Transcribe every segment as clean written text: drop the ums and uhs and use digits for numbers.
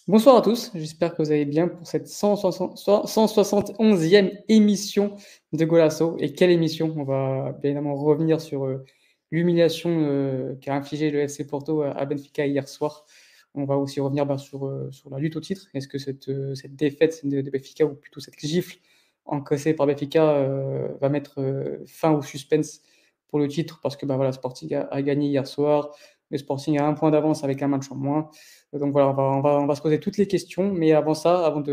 Bonsoir à tous, j'espère que vous allez bien pour cette 171e émission de Golasso. Et quelle émission! On va bien évidemment revenir sur l'humiliation qu'a infligé le FC Porto à Benfica hier soir. On va aussi revenir sur la lutte au titre. Est-ce que cette défaite de Benfica, ou plutôt cette gifle encaissée par Benfica, va mettre fin au suspense pour le titre? Parce que voilà, Sporting a gagné hier soir, le Sporting a un point d'avance avec un match en moins. Donc voilà, on va se poser toutes les questions. Mais avant ça, avant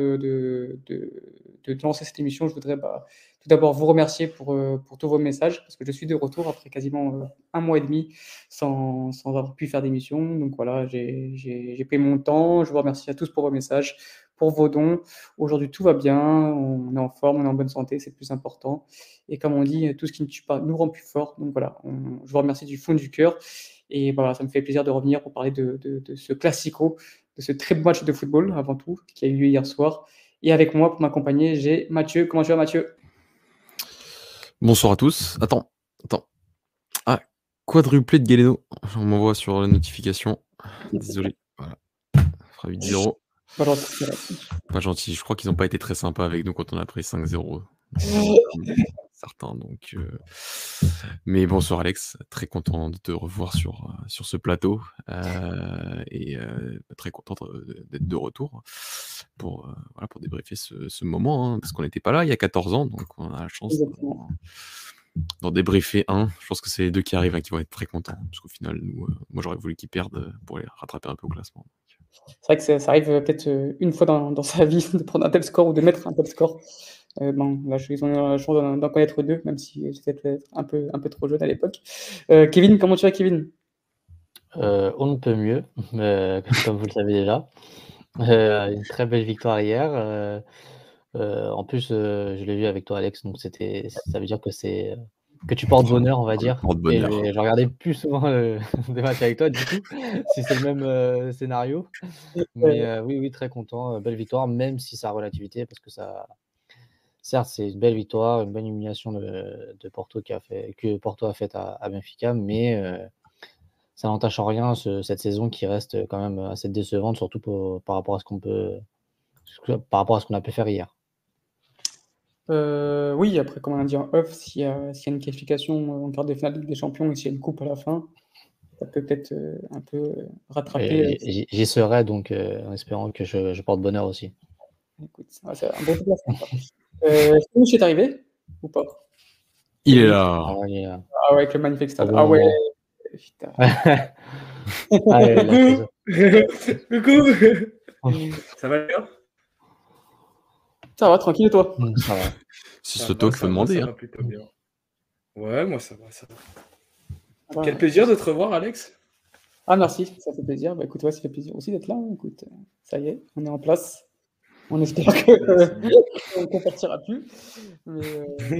de lancer cette émission, je voudrais tout d'abord vous remercier pour tous vos messages, parce que je suis de retour après quasiment un mois et demi sans avoir pu faire d'émission. Donc voilà, j'ai pris mon temps. Je vous remercie à tous pour vos messages, pour vos dons. Aujourd'hui, tout va bien. On est en forme, on est en bonne santé, c'est le plus important. Et comme on dit, tout ce qui ne tue pas nous rend plus forts. Donc voilà, je vous remercie du fond du cœur. Et voilà, ça me fait plaisir de revenir pour parler de ce classico, de ce très beau match de football, avant tout, qui a eu lieu hier soir. Et avec moi, pour m'accompagner, j'ai Mathieu. Comment tu vas, Mathieu? Bonsoir à tous. Attends. Ah, quadruplé de Galeno. On m'envoie sur la notification. Désolé. Voilà. Ça fera 8-0. Pas gentil, c'est vrai. Pas gentil. Je crois qu'ils n'ont pas été très sympas avec nous quand on a pris 5-0. Comme certains. Donc, mais bonsoir Alex. Très content de te revoir sur ce plateau. Et très content d'être de retour pour débriefer ce moment. Parce qu'on n'était pas là il y a 14 ans. Donc on a la chance Exactement. d'en débriefer un. Je pense que c'est les deux qui arrivent qui vont être très contents. Parce qu'au final, moi j'aurais voulu qu'ils perdent pour les rattraper un peu au classement. C'est vrai que ça arrive peut-être une fois dans sa vie de prendre un tel score ou de mettre un tel score. Bon, là, ils ont eu la chance d'en connaître deux, même si j'étais peut-être un peu trop jeune à l'époque. Kevin, comment tu vas, Kevin? On ne peut mieux, comme vous le savez déjà. Une très belle victoire hier. En plus, je l'ai vu avec toi, Alex, donc ça veut dire que tu portes bonheur, on va dire. Et je Porte-bonheur. vais regarder plus souvent des matchs avec toi, du coup, si c'est le même scénario. Mais oui, oui, très content. Belle victoire, même si ça a relativité, parce que certes, c'est une belle victoire, une bonne humiliation de Porto que Porto a faite à Benfica, mais ça n'entache en rien cette saison qui reste quand même assez décevante, surtout par rapport à par rapport à ce qu'on a pu faire hier. Oui, après, comme on a dit en off, s'il y a une qualification en quart de finale de Ligue des Champions et s'il y a une coupe à la fin, ça peut peut-être un peu rattraper. J'y serai donc en espérant que je porte bonheur aussi. Écoute, c'est un bon déplacement, ça. Finish est arrivé ou pas? Il est Oui, là. il est Ah ouais, avec le magnifique au stade. bon Ah ouais, moment. putain. Allez, la Coucou! saison. Coucou! Ça va bien? Ça va, tranquille et toi? Ça va. C'est Ça ce va, talk qu'il faut ça va, demander. ça va plutôt bien. Ouais, moi ça va, ça va. Ça va, Quel ouais. plaisir de te revoir, Alex. Ah merci, ça fait plaisir. Bah écoute, ouais, ça fait plaisir aussi d'être là, hein. Écoute, ça y est, on est en place. On espère C'est bien. qu'on partira plus. Mais,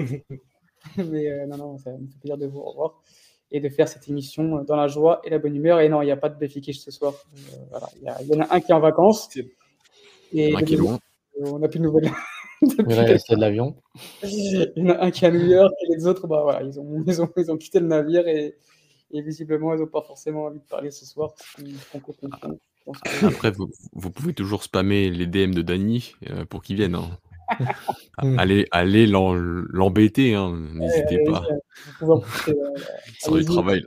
non, ça me fait plaisir de vous revoir et de faire cette émission dans la joie et la bonne humeur. Et non, il n'y a pas de Béfiquich ce soir. Voilà, il y en a un qui est en vacances C'est- et Il y en a un qui est loin. on n'a plus de nouvelles Il depuis reste de l'avion. Il y en a un qui est à New York et les autres, voilà, ils ont quitté le navire et visiblement, ils n'ont pas forcément envie de parler ce soir, ce qu'on peut comprendre. Je pense que... Après, vous pouvez toujours spammer les DM de Dany pour qu'il vienne. Allez l'embêter, n'hésitez pas. vous pouvez en profiter. C'est du Allez-y. travail.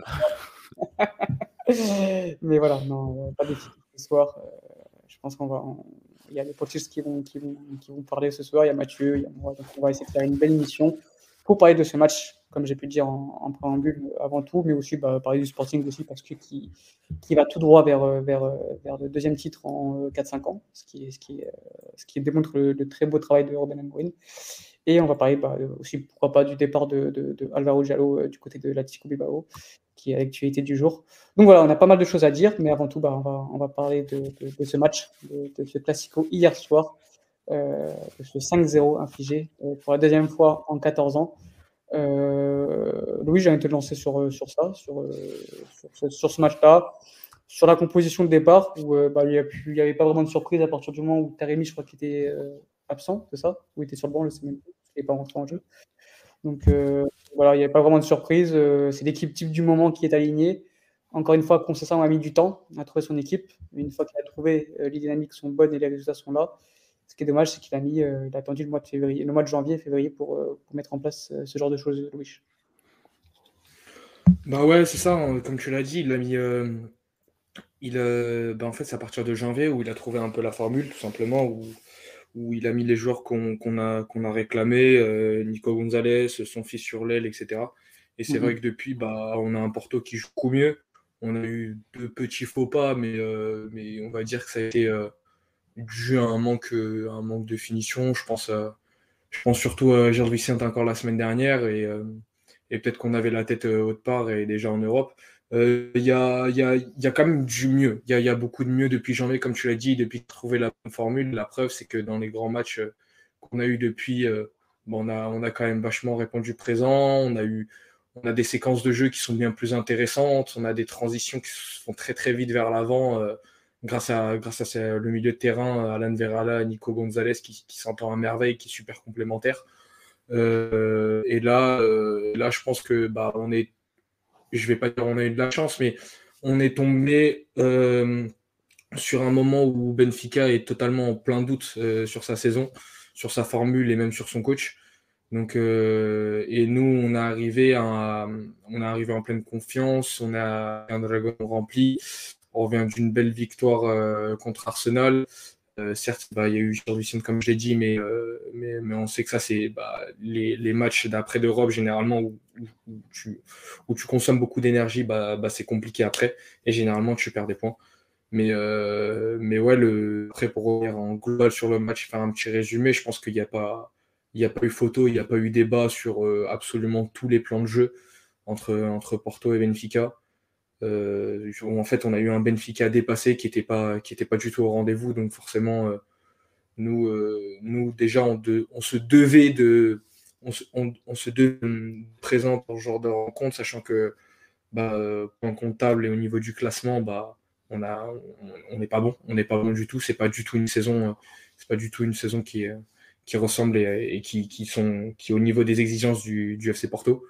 Mais voilà, non, pas d'équipe ce soir. Je pense il y a les potistes qui vont parler ce soir. Il y a Mathieu, il y a moi. Donc on va essayer de faire une belle émission pour parler de ce match, comme j'ai pu le dire en préambule avant tout, mais aussi parler du Sporting aussi, parce que qui va tout droit vers le deuxième titre en 4-5 ans, ce qui démontre le très beau travail de Ruben Amorim. Et on va parler aussi, pourquoi pas, du départ de Álvaro Diallo du côté de l'Atlético Bilbao, qui est à l'actualité du jour. Donc voilà, on a pas mal de choses à dire, mais avant tout, on va parler de ce match, de ce classico hier soir, de ce 5-0 infligé pour la deuxième fois en 14 ans. Louis, j'ai envie de te lancer sur ça, sur ce match-là, sur la composition de départ, où il n'y avait pas vraiment de surprise à partir du moment où Taremi, je crois qu'il était absent, c'est ça? Ou il était sur le banc le semaine, il n'est pas rentré en jeu. Donc voilà, il n'y avait pas vraiment de surprise. C'est l'équipe type du moment qui est alignée. Encore une fois, Conceição a mis du temps à trouver son équipe. Une fois qu'il a trouvé, les dynamiques sont bonnes et les résultats sont là. Ce qui est dommage, c'est qu'il a attendu le mois de janvier, février pour mettre en place ce genre de choses, Louis. Bah ouais, c'est ça, hein, comme tu l'as dit, il a mis. En fait, c'est à partir de janvier où il a trouvé un peu la formule, tout simplement, où il a mis les joueurs qu'on a réclamés, Nico Gonzalez, son fils sur l'aile, etc. Et c'est vrai que depuis, on a un Porto qui joue beaucoup mieux. On a eu deux petits faux pas, mais on va dire que ça a été dû à un manque de finition. Je pense surtout à Gilles Vicente encore la semaine dernière et peut-être qu'on avait la tête autre part et déjà en Europe. Il y a quand même du mieux. Il y a beaucoup de mieux depuis janvier, comme tu l'as dit, depuis trouver la bonne formule. La preuve, c'est que dans les grands matchs qu'on a eu depuis, on a quand même vachement répondu présent. On a des séquences de jeu qui sont bien plus intéressantes. On a des transitions qui se font très très vite vers l'avant grâce à le milieu de terrain, Alan Verala, Nico Gonzalez qui s'entend à merveille, qui est super complémentaire. Et là, je pense que je vais pas dire on a eu de la chance, mais on est tombé sur un moment où Benfica est totalement en plein doute sur sa saison, sur sa formule et même sur son coach. Donc, et nous, on est arrivé en pleine confiance, on a un dragon rempli, on revient d'une belle victoire contre Arsenal. Certes, il y a eu Vicente, comme je l'ai dit, mais on sait que ça, c'est les matchs d'après d'Europe, généralement, où tu consommes beaucoup d'énergie, c'est compliqué après, et généralement, tu perds des points. Mais ouais, après, pour revenir en global sur le match, faire un petit résumé, je pense qu'il n'y a pas eu photo, il n'y a pas eu débat sur absolument tous les plans de jeu entre Porto et Benfica. En fait, on a eu un Benfica dépassé qui était pas du tout au rendez-vous. Donc forcément, nous déjà, on se devait de présent dans ce genre de rencontre, sachant que point comptable et au niveau du classement, on n'est pas bon. On n'est pas bon du tout. C'est pas du tout une saison qui ressemble et qui est au niveau des exigences du FC Porto.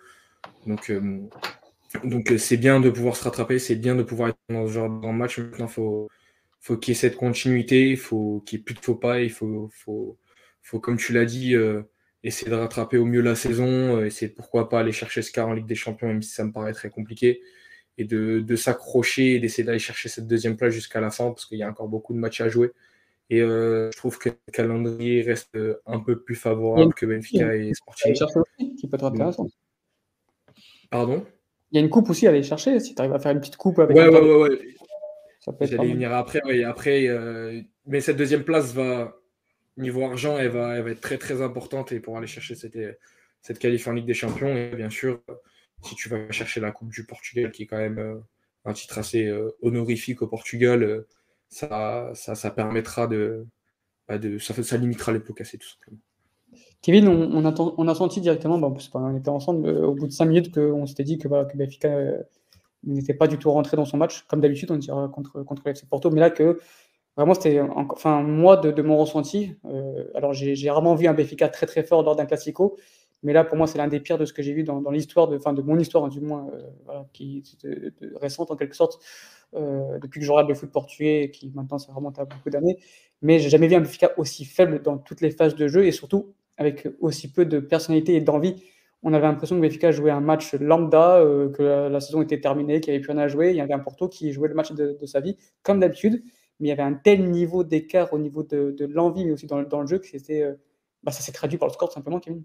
Donc c'est bien de pouvoir se rattraper, c'est bien de pouvoir être dans ce genre de match. Maintenant, faut qu'il y ait cette continuité, il faut qu'il n'y ait plus de faux pas, il faut comme tu l'as dit, essayer de rattraper au mieux la saison, essayer de pourquoi pas aller chercher ce quart en Ligue des Champions, même si ça me paraît très compliqué, et de s'accrocher et d'essayer d'aller chercher cette deuxième place jusqu'à la fin, parce qu'il y a encore beaucoup de matchs à jouer. Et je trouve que le calendrier reste un peu plus favorable que Benfica et Sporting. Qui peut être intéressant. Pardon ? Il y a une coupe aussi à aller chercher, si tu arrives à faire une petite coupe avec Ouais. Ça peut être J'allais y venir après, oui. Après, mais cette deuxième place niveau argent, elle va être très très importante et pour aller chercher cette qualif en Ligue des Champions. Et bien sûr, si tu vas chercher la Coupe du Portugal, qui est quand même un titre assez honorifique au Portugal, ça permettra ça limitera les pots cassés tout simplement. Kevin, on a senti directement, on était ensemble au bout de 5 minutes qu'on s'était dit que Benfica n'était pas du tout rentré dans son match, comme d'habitude on dira contre le FC Porto, mais là que vraiment c'était, moi de mon ressenti, alors j'ai rarement vu un Benfica très très fort lors d'un Classico, mais là pour moi c'est l'un des pires de ce que j'ai vu dans l'histoire de mon histoire du moins, qui est récente en quelque sorte, depuis que je regarde le foot portugais et qui maintenant ça remonte à beaucoup d'années, mais j'ai jamais vu un Benfica aussi faible dans toutes les phases de jeu et surtout avec aussi peu de personnalité et d'envie. On avait l'impression que Benfica jouait un match lambda, que la saison était terminée, qu'il n'y avait plus rien à jouer. Il y avait un Porto qui jouait le match de sa vie, comme d'habitude, mais il y avait un tel niveau d'écart au niveau de l'envie, mais aussi dans le jeu, que ça s'est traduit par le score, tout simplement, Kevin.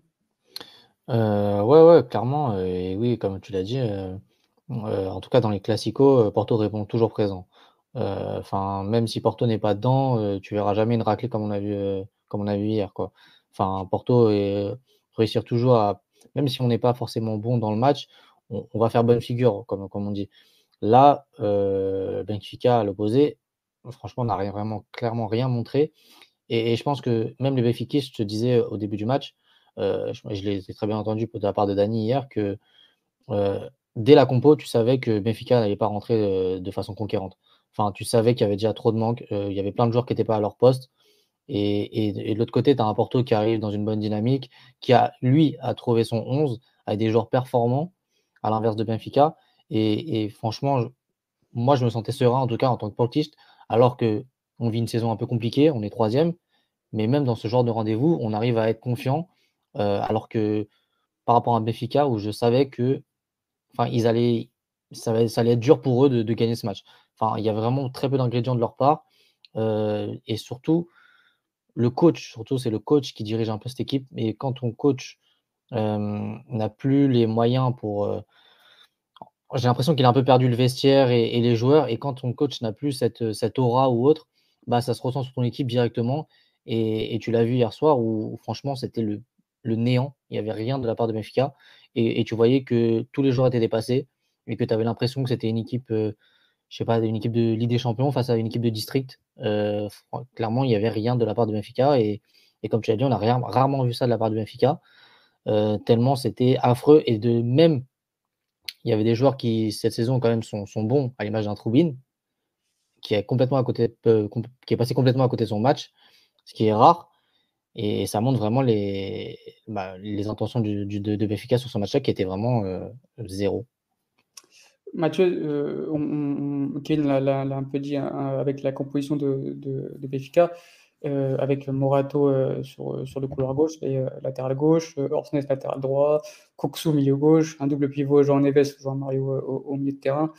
Ouais, clairement. Et oui, comme tu l'as dit, en tout cas dans les classicos, Porto répond toujours présent. Même si Porto n'est pas dedans, tu verras jamais une raclée comme on a vu hier, quoi. Porto réussir toujours à, même si on n'est pas forcément bon dans le match, on va faire bonne figure, comme on dit. Là, Benfica à l'opposé, franchement, n'a clairement rien montré. Et je pense que même les Benfiquistes, je te disais au début du match, je l'ai très bien entendu de la part de Dani hier, que dès la compo, tu savais que Benfica n'allait pas rentrer de façon conquérante. Tu savais qu'il y avait déjà trop de manques, il y avait plein de joueurs qui n'étaient pas à leur poste. Et de l'autre côté, tu as un Porto qui arrive dans une bonne dynamique, qui a trouvé son 11 avec des joueurs performants, à l'inverse de Benfica. Et franchement, moi, je me sentais serein, en tout cas, en tant que portiste, alors qu'on vit une saison un peu compliquée, on est 3e. Mais même dans ce genre de rendez-vous, on arrive à être confiant, alors que par rapport à Benfica, où je savais que, enfin, ça allait être dur pour eux de gagner ce match. Enfin, il y a vraiment très peu d'ingrédients de leur part, et surtout, surtout, c'est le coach qui dirige un peu cette équipe. Et quand ton coach, n'a plus les moyens j'ai l'impression qu'il a un peu perdu le vestiaire et les joueurs, et quand ton coach n'a plus cette aura ou autre, bah, ça se ressent sur ton équipe directement, et tu l'as vu hier soir où franchement c'était le néant. Il y avait rien de la part de Benfica, et tu voyais que tous les joueurs étaient dépassés et que tu avais l'impression que c'était une équipe, je sais pas, une équipe de Ligue des champions face à une équipe de district. Clairement, il y avait rien de la part de Benfica, et comme tu l'as dit, on a rarement vu ça de la part de Benfica, tellement c'était affreux. Et de même, il y avait des joueurs qui, cette saison, quand même, sont bons, à l'image d'un Troubine, qui est complètement à côté, qui est passé complètement à côté de son match, ce qui est rare. Et ça montre vraiment les intentions de Benfica sur ce match-là, qui était vraiment zéro. Mathieu, Kevin l'a un peu dit hein, avec la composition de Benfica, avec Morato sur le couloir gauche et latéral gauche, Orsnes latéral droit, Koksou milieu gauche, un double pivot Jean Neves, Jean Mario au milieu de terrain.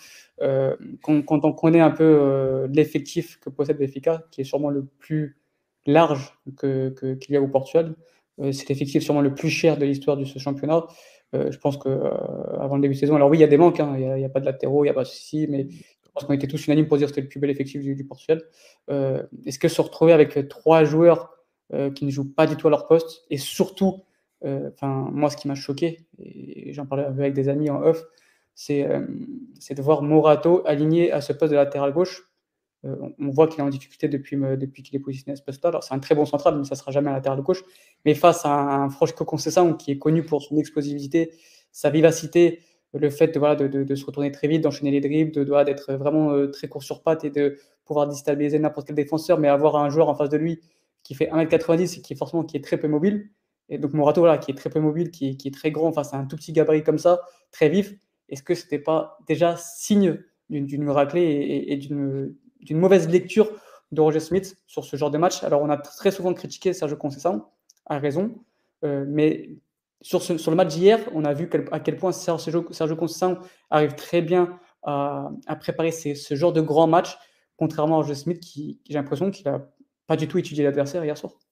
Quand on connaît un peu l'effectif que possède Benfica, qui est sûrement le plus large qu'il y a au Portugal, c'est l'effectif sûrement le plus cher de l'histoire de ce championnat. Je pense qu'avant le début de saison, alors oui, il y a des manques, hein, il n'y a pas de latéraux, il n'y a pas de souci, mais je pense qu'on était tous unanimes pour dire que c'était le plus bel effectif du Portugal. Est-ce que se retrouver avec 3 joueurs qui ne jouent pas du tout à leur poste, et surtout, moi, ce qui m'a choqué, et j'en parlais avec des amis en off, c'est de voir Morato aligné à ce poste de latéral gauche. On voit qu'il est en difficulté depuis qu'il est positionné à ce poste-là. Alors, c'est un très bon central, mais ça ne sera jamais un latéral gauche. Mais face à un Francisco Conceição qui est connu pour son explosivité, sa vivacité, le fait de se retourner très vite, d'enchaîner les dribbles, d'être vraiment très court sur patte et de pouvoir déstabiliser n'importe quel défenseur, mais avoir un joueur en face de lui qui fait 1m90 et qui est très peu mobile. Et donc Morato, voilà, qui est très peu mobile, qui est très grand face à un tout petit gabarit comme ça, très vif. Est-ce que ce n'était pas déjà signe d'une raclée et d'une mauvaise lecture de Roger Smith sur ce genre de match? Alors, on a très souvent critiqué Sergio Conceição, à raison, mais sur le match d'hier, on a vu à quel point Sergio Conceição arrive très bien à préparer ce genre de grand match, contrairement à Roger Smith, qui j'ai l'impression qu'il n'a pas du tout étudié l'adversaire hier soir.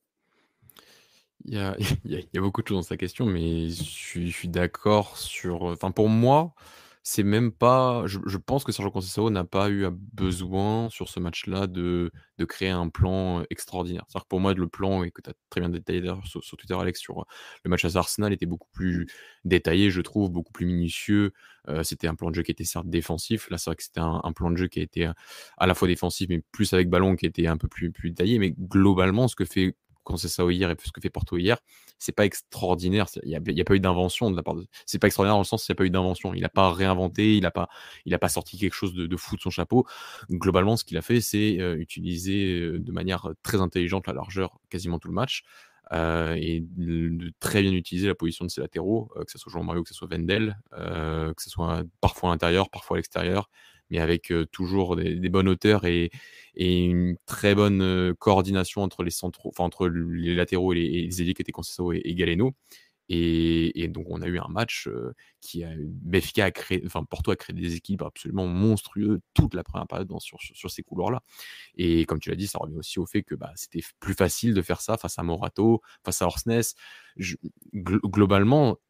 Il y a, il y a beaucoup de choses dans sa question, mais je suis d'accord sur. Enfin, pour moi, c'est même pas. Je pense que Sergio Conceição n'a pas eu besoin sur ce match-là de créer un plan extraordinaire. C'est-à-dire que pour moi, le plan, et que tu as très bien détaillé d'ailleurs sur Twitter, Alex, sur le match à Arsenal, était beaucoup plus détaillé, je trouve, beaucoup plus minutieux. C'était un plan de jeu qui était certes défensif. Là, c'est vrai que c'était un plan de jeu qui a été à la fois défensif, mais plus avec ballon, qui était un peu plus détaillé. Mais globalement, ce que fait Conceição hier et ce que fait Porto hier, c'est pas extraordinaire. Il y a pas eu d'invention de la part de. C'est pas extraordinaire dans le sens qu'il n'y a pas eu d'invention. Il n'a pas réinventé, il a pas sorti quelque chose de fou de son chapeau. Globalement, ce qu'il a fait, c'est utiliser de manière très intelligente la largeur quasiment tout le match. Et de très bien utiliser la position de ses latéraux, que ce soit Jean Mario, que ce soit Wendel, que ce soit parfois à l'intérieur, parfois à l'extérieur, mais avec toujours des bonnes hauteurs et une très bonne coordination entre les centraux, enfin entre les latéraux et les ailiers qui étaient Conceição et Galeno. Et donc on a eu un match qui a Benfica a créé, enfin Porto a créé des équipes absolument monstrueux toute la première période sur ces couloirs-là. Et comme tu l'as dit, ça revient aussi au fait que c'était plus facile de faire ça face à Morato, face à Orsnes. Globalement,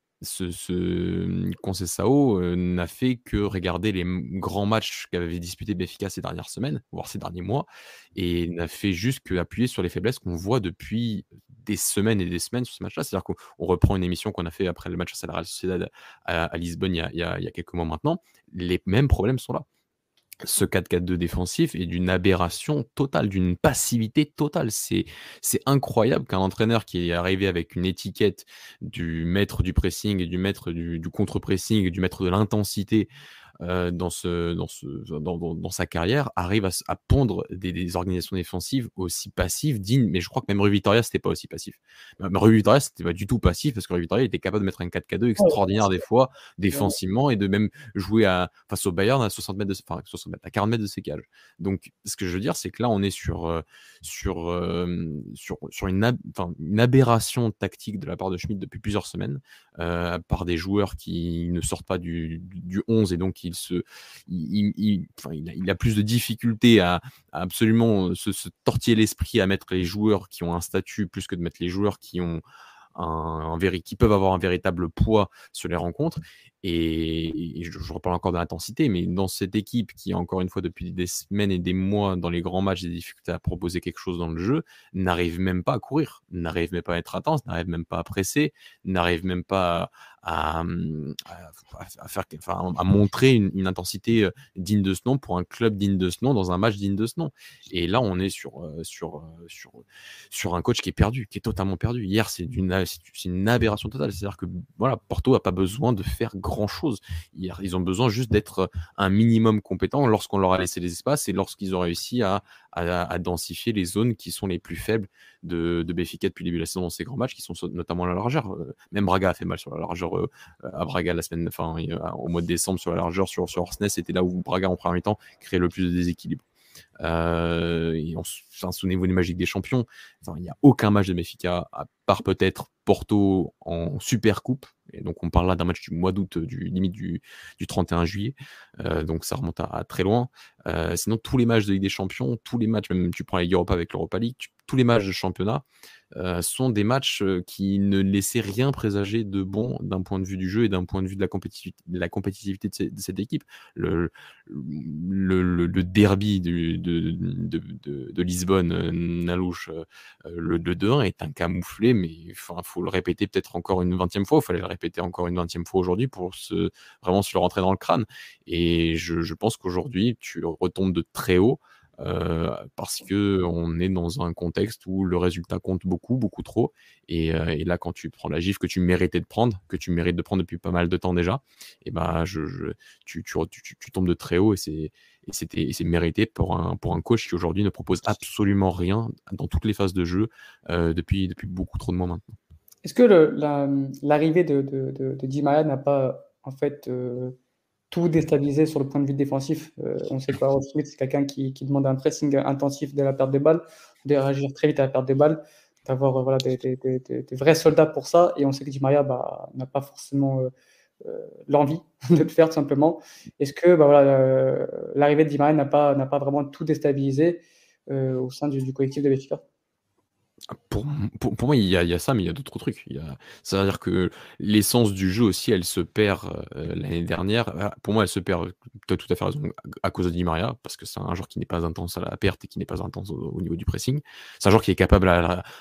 ce Conceição n'a fait que regarder les grands matchs qu'avait disputé Benfica ces dernières semaines, voire ces derniers mois, et n'a fait juste qu'appuyer sur les faiblesses qu'on voit depuis des semaines et des semaines sur ce match-là. C'est-à-dire qu'on reprend une émission qu'on a fait après le match à la Real Sociedad à Lisbonne il y a quelques mois maintenant. Les mêmes problèmes sont là. Ce 4-4-2 défensif est d'une aberration totale, d'une passivité totale. C'est incroyable qu'un entraîneur qui est arrivé avec une étiquette du maître du pressing et du maître du contre-pressing et du maître de l'intensité dans sa carrière, arrive à pondre des organisations défensives aussi passives, dignes. Mais je crois que même Rui Vitória, c'était pas aussi passif. Rui Vitória, c'était pas du tout passif, parce que Rui Vitória était capable de mettre un 4K2 extraordinaire des fois, défensivement, et de même jouer face au Bayern à 60 mètres enfin 60 mètres, à 40 mètres de ses cages. Donc, ce que je veux dire, c'est que là, on est sur une aberration tactique de la part de Schmidt depuis plusieurs semaines, par des joueurs qui ne sortent pas du 11, et donc il a plus de difficultés à absolument se tortiller l'esprit à mettre les joueurs qui ont un statut plus que de mettre les joueurs qui ont qui peuvent avoir un véritable poids sur les rencontres. Et je reparle encore de l'intensité, mais dans cette équipe qui, encore une fois, depuis des semaines et des mois, dans les grands matchs, des difficultés à proposer quelque chose dans le jeu, n'arrive même pas à courir, n'arrive même pas à être intense, n'arrive même pas à presser, n'arrive même pas à montrer une intensité digne de ce nom pour un club digne de ce nom dans un match digne de ce nom. Et là, on est sur un coach qui est perdu, qui est totalement perdu. Hier, c'est une aberration totale. C'est-à-dire que voilà, Porto n'a pas besoin de faire grand-chose. Hier, ils ont besoin juste d'être un minimum compétent lorsqu'on leur a laissé les espaces et lorsqu'ils ont réussi à densifier les zones qui sont les plus faibles de Benfica depuis le début de la saison dans ces grands matchs, qui sont notamment la largeur. Même Braga a fait mal sur la largeur à Braga au mois de décembre, sur la largeur sur Orsnes. C'était là où Braga en première mi-temps créait le plus de déséquilibre. Souvenez-vous des Magiques des Champions, il n'y a aucun match de Benfica à part peut-être Porto en Super Coupe, et donc on parle là d'un match du mois d'août, limite du 31 juillet, donc ça remonte à très loin. Sinon, tous les matchs de Ligue des Champions, tous les matchs, même tu prends la Ligue Europa avec l'Europa League, tous les matchs de championnat sont des matchs qui ne laissaient rien présager de bon d'un point de vue du jeu et d'un point de vue de la compétitivité de cette équipe. Le derby de Lisbonne, Nalouche, le 2-1 est un camouflé, mais il faut le répéter peut-être encore une 20e fois, il fallait le répéter encore une 20e fois aujourd'hui pour vraiment se le rentrer dans le crâne. Et je pense qu'aujourd'hui, tu retombes de très haut, parce qu'on est dans un contexte où le résultat compte beaucoup, beaucoup trop. Et là, quand tu prends la gifle que tu méritais de prendre, que tu mérites de prendre depuis pas mal de temps déjà, et ben, tu tombes de très haut, et c'est mérité pour un coach qui aujourd'hui ne propose absolument rien dans toutes les phases de jeu depuis beaucoup trop de mois maintenant. Est-ce que l'arrivée de Di Maria n'a pas en fait tout déstabilisé sur le point de vue défensif? On sait que Harold Schmidt, c'est quelqu'un qui demande un pressing intensif dès la perte des balles, de réagir très vite à la perte des balles, d'avoir des vrais soldats pour ça. Et on sait que Di Maria n'a pas forcément l'envie de le faire, tout simplement. Est-ce que l'arrivée de Di Maria n'a pas vraiment tout déstabilisé au sein du collectif de Benfica? Pour moi, il y a ça, mais il y a d'autres trucs. C'est-à-dire que l'essence du jeu aussi, elle se perd l'année dernière. Pour moi, elle se perd, tu as tout à fait raison, à cause de Di Maria, parce que c'est un joueur qui n'est pas intense à la perte et qui n'est pas intense au niveau du pressing. C'est un joueur qui est capable,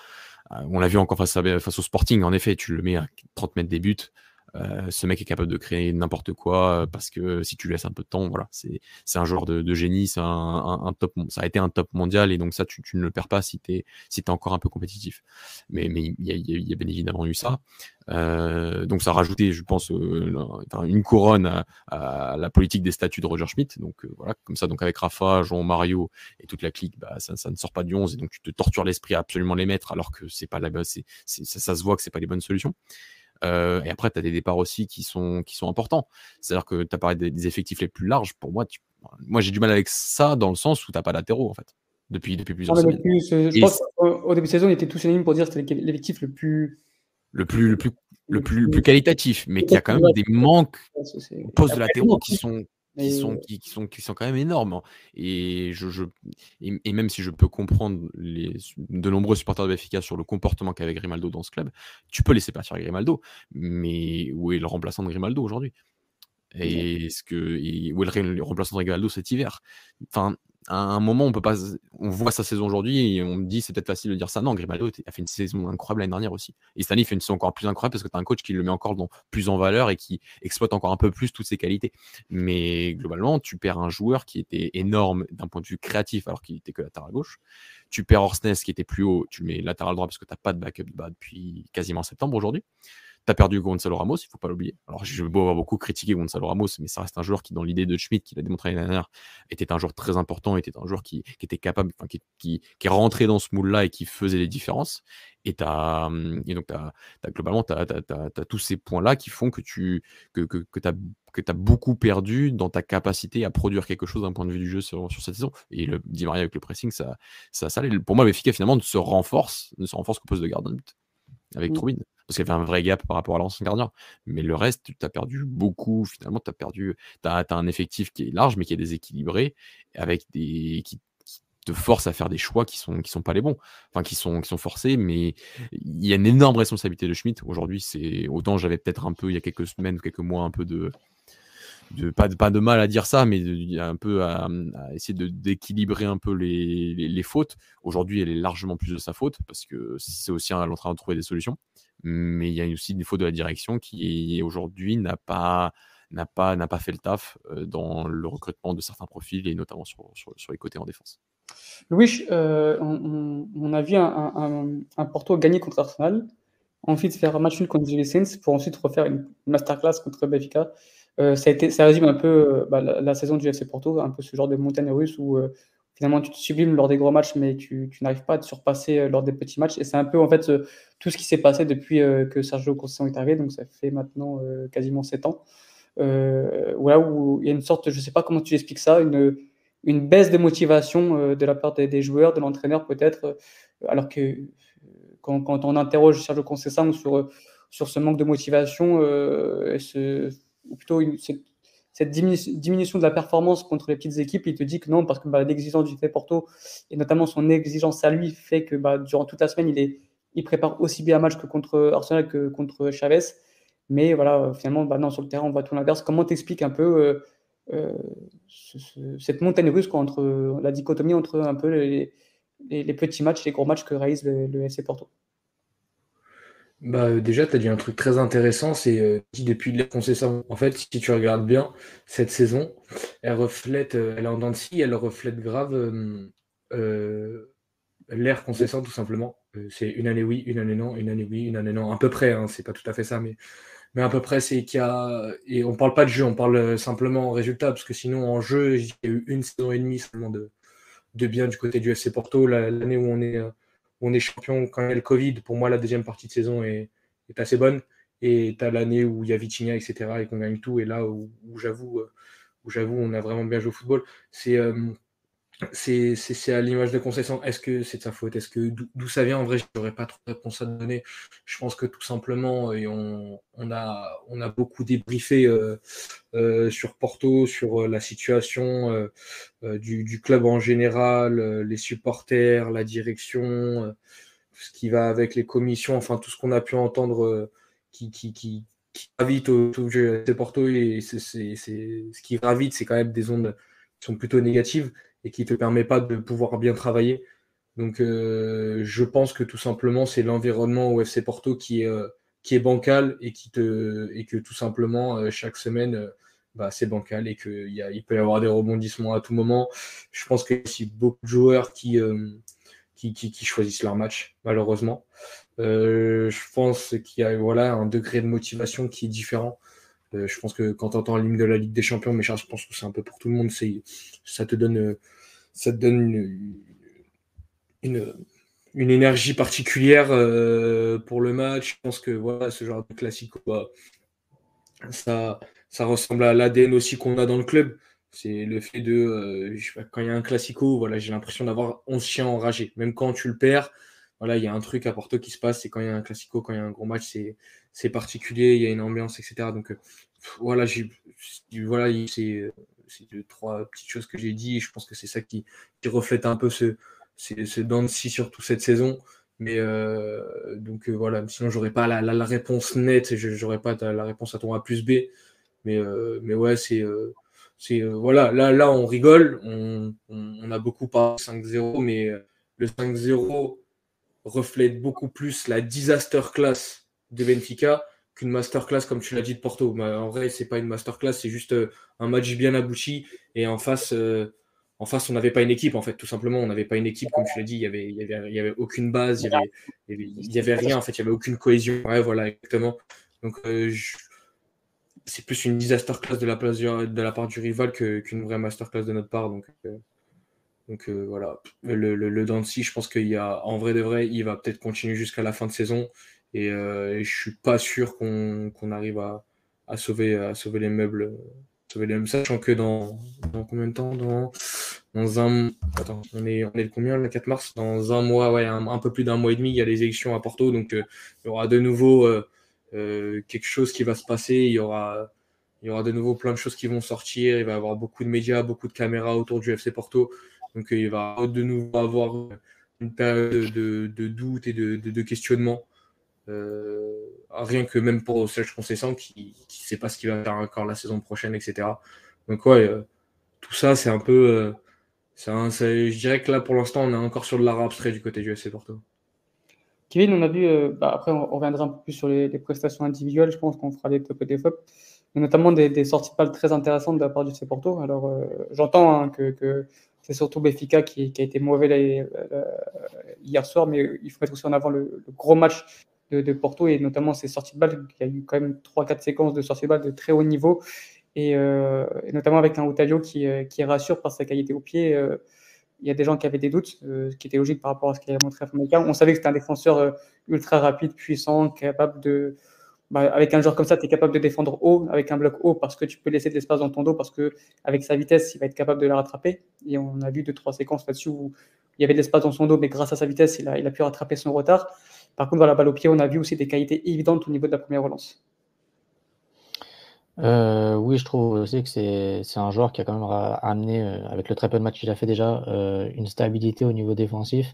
on l'a vu encore face au Sporting, en effet, tu le mets à 30 mètres des buts. Ce mec est capable de créer n'importe quoi, parce que si tu laisses un peu de temps, voilà, c'est un joueur de génie, c'est un top, ça a été un top mondial, et donc ça tu ne le perds pas si t'es encore un peu compétitif. Mais il y a bien évidemment eu ça. Donc ça a rajouté, je pense, une couronne à la politique des statuts de Roger Schmidt. Donc voilà, comme ça, donc avec Rafa, João Mario et toute la clique, ça ne sort pas du 11, et donc tu te tortures l'esprit à absolument les mettre, alors que c'est pas ça se voit que c'est pas les bonnes solutions. Et après, tu as des départs aussi qui sont importants. C'est-à-dire que tu as parlé des effectifs les plus larges. Pour moi, j'ai du mal avec ça, dans le sens où tu n'as pas latéraux, en fait, depuis plusieurs semaines. Je pense qu'au début de saison, on était tous unanimes pour dire que c'était l'effectif le plus qualitatif, mais qu'il y a quand même des manques au poste de latéraux qui sont quand même énormes. Et même si je peux comprendre de nombreux supporters de Benfica sur le comportement qu'avait Grimaldo dans ce club, tu peux laisser partir Grimaldo, mais où est le remplaçant de Grimaldo aujourd'hui? Où est le remplaçant de Grimaldo cet hiver? Enfin, à un moment, on voit sa saison aujourd'hui et on me dit c'est peut-être facile de dire ça. Non, Grimaldo a fait une saison incroyable l'année dernière aussi. Et cette année, il fait une saison encore plus incroyable parce que tu as un coach qui le met encore plus en valeur et qui exploite encore un peu plus toutes ses qualités. Mais globalement, tu perds un joueur qui était énorme d'un point de vue créatif alors qu'il était que latéral gauche. Tu perds Orsnes qui était plus haut, tu le mets latéral droit parce que tu n'as pas de backup de bas depuis quasiment septembre aujourd'hui. as perdu Gonzalo Ramos, il ne faut pas l'oublier. Alors, je vais avoir beaucoup critiqué Gonzalo Ramos, mais ça reste un joueur qui, dans l'idée de Schmidt, qu'il a démontré l'année dernière, était un joueur très important, était un joueur qui était capable, qui est rentré dans ce moule-là et qui faisait les différences. Et donc, globalement, tu as tous ces points-là qui font que tu as beaucoup perdu dans ta capacité à produire quelque chose d'un point de vue du jeu sur cette saison. Et le Di Maria avec le pressing, pour moi, Benfica, finalement, ne se renforce qu'au poste de gardien de but avec Troubin. Parce qu'il y avait un vrai gap par rapport à l'ancien gardien. Mais le reste, tu as perdu beaucoup. Finalement, tu as un effectif qui est large, mais qui est déséquilibré, avec qui te force à faire des choix qui sont pas les bons. Enfin, qui sont forcés, mais il y a une énorme responsabilité de Schmidt. Aujourd'hui, autant j'avais peut-être un peu, il y a quelques semaines, quelques mois, un peu pas de mal à dire ça, mais un peu à essayer d'équilibrer un peu les fautes. Aujourd'hui, elle est largement plus de sa faute, parce que c'est aussi l'entraîneur de trouver des solutions. Mais il y a aussi des fautes de la direction qui, aujourd'hui, n'a pas fait le taf dans le recrutement de certains profils, et notamment sur les côtés en défense. Louis, on a vu un Porto gagner contre Arsenal, ensuite faire un match nul contre les Saints, pour ensuite refaire une masterclass contre Benfica. Ça résume un peu la saison du FC Porto, un peu ce genre de montagne russe où finalement tu te sublimes lors des gros matchs, mais tu n'arrives pas à te surpasser lors des petits matchs. Et c'est un peu en fait tout ce qui s'est passé depuis que Sergio Conceição est arrivé, donc ça fait maintenant quasiment 7 ans. Voilà, où il y a une sorte, je ne sais pas comment tu expliques ça, une baisse de motivation de la part des joueurs, de l'entraîneur peut-être, alors que quand on interroge Sergio Conceição sur ce manque de motivation, ou plutôt cette diminution de la performance contre les petites équipes, il te dit que non, parce que l'exigence du FC Porto, et notamment son exigence à lui, fait que durant toute la semaine, il prépare aussi bien un match que contre Arsenal que contre Chavez. Mais voilà, finalement, non, sur le terrain, on voit tout l'inverse. Comment t'expliques un peu cette montagne russe, entre la dichotomie entre un peu les petits matchs, les gros matchs que réalise le FC Porto? Déjà, tu as dit un truc très intéressant, c'est depuis l'ère Conceição. En fait, si tu regardes bien, cette saison, elle est en dents de scie, elle reflète grave l'ère Conceição, tout simplement. C'est une année oui, une année non, une année oui, une année non. À peu près, hein, c'est pas tout à fait ça, mais à peu près, c'est qu'il y a. Et on parle pas de jeu, on parle simplement en résultat, parce que sinon, en jeu, il y a eu une saison et demie seulement de bien du côté du FC Porto. L'année où on est champion quand il y a le Covid, pour moi, la deuxième partie de saison est assez bonne. Et tu as l'année où il y a Vitinha, etc., et qu'on gagne tout. Et là où j'avoue, on a vraiment bien joué au football. C'est à l'image de Conceição. Est-ce que c'est de sa faute? Est-ce que d'où ça vient? En vrai, je n'aurais pas trop de réponse à donner. Je pense que tout simplement, et on a beaucoup débriefé sur Porto, sur la situation du club en général, les supporters, la direction, ce qui va avec les commissions, enfin tout ce qu'on a pu entendre qui gravite autour du FC Porto. Et ce qui gravite, c'est quand même des ondes qui sont plutôt négatives et qui ne te permet pas de pouvoir bien travailler. Donc je pense que tout simplement c'est l'environnement au FC Porto qui est bancal, et que tout simplement chaque semaine c'est bancal, et qu'il peut y avoir des rebondissements à tout moment. Je pense qu'il y a aussi beaucoup de joueurs qui choisissent leur match, malheureusement. Je pense qu'il y a un degré de motivation qui est différent. Je pense que quand tu entends l'hymne de la Ligue des Champions, mais je pense que c'est un peu pour tout le monde, ça te donne une énergie particulière pour le match. Je pense que ce genre de classico, ça ressemble à l'ADN aussi qu'on a dans le club. C'est le fait de, quand il y a un classico, j'ai l'impression d'avoir 11 chiens enragés. Même quand tu le perds, il y a un truc à Porto qui se passe. C'est quand il y a un classico, quand il y a un gros match, c'est particulier, il y a une ambiance, etc. Donc c'est deux, trois petites choses que j'ai dit, et je pense que c'est ça qui reflète un peu ce dents de scie sur toute cette saison. Mais sinon j'aurais pas la réponse nette, j'aurais pas la réponse à ton A plus B. Mais ouais, là on rigole, on a beaucoup parlé de 5-0, mais le 5-0 reflète beaucoup plus la disaster class de Benfica qu'une masterclass, comme tu l'as dit, de Porto. En vrai, c'est pas une masterclass, c'est juste un match bien abouti. Et en face, on n'avait pas une équipe, en fait, tout simplement. On n'avait pas une équipe, comme tu l'as dit, il y avait aucune base, il y avait rien, en fait, il y avait aucune cohésion. Ouais, voilà, exactement. Donc, c'est plus une disaster class de la part du rival qu'une vraie masterclass de notre part. Donc voilà, le Dancy, je pense qu'il y a, en vrai de vrai, il va peut-être continuer jusqu'à la fin de saison. Et je suis pas sûr qu'on arrive à sauver les meubles. Sachant que dans combien de temps dans un. Attends, on est le combien, le 4 mars? Dans un mois, ouais, un peu plus d'un mois et demi, il y a les élections à Porto. Donc il y aura de nouveau quelque chose qui va se passer. Il y aura de nouveau plein de choses qui vont sortir. Il va y avoir beaucoup de médias, beaucoup de caméras autour du FC Porto. Donc il va de nouveau avoir une période de doute et de questionnement. Rien que même pour Serge Conceição qui ne sait pas ce qu'il va faire encore la saison prochaine, etc. Donc ouais, tout ça, c'est un peu... je dirais que là, pour l'instant, on est encore sur de l'art abstrait du côté du FC Porto. Kevin, on a vu, après on reviendra un peu plus sur les prestations individuelles, je pense qu'on fera des top et des flops, mais notamment des sorties de balles très intéressantes de la part du FC Porto. Alors j'entends que c'est surtout Benfica qui a été mauvais hier soir, mais il faut mettre aussi en avant le gros match de Porto et notamment ses sorties de balles. Il y a eu quand même 3-4 séquences de sorties de balles de très haut niveau et notamment avec un Otadio qui rassure par sa qualité au pied. Il y a des gens qui avaient des doutes, ce qui était logique par rapport à ce qu'il avait montré à Famalicão. On savait que c'était un défenseur ultra rapide, puissant, capable de. Avec un joueur comme ça, tu es capable de défendre haut, avec un bloc haut, parce que tu peux laisser de l'espace dans ton dos, parce qu'avec sa vitesse, il va être capable de la rattraper. Et on a vu 2-3 séquences là-dessus où il y avait de l'espace dans son dos, mais grâce à sa vitesse, il a pu rattraper son retard. Par contre, la balle au pied, on a vu aussi des qualités évidentes au niveau de la première relance. Oui, je trouve aussi que c'est un joueur qui a quand même amené, avec le très peu de matchs qu'il a fait déjà, une stabilité au niveau défensif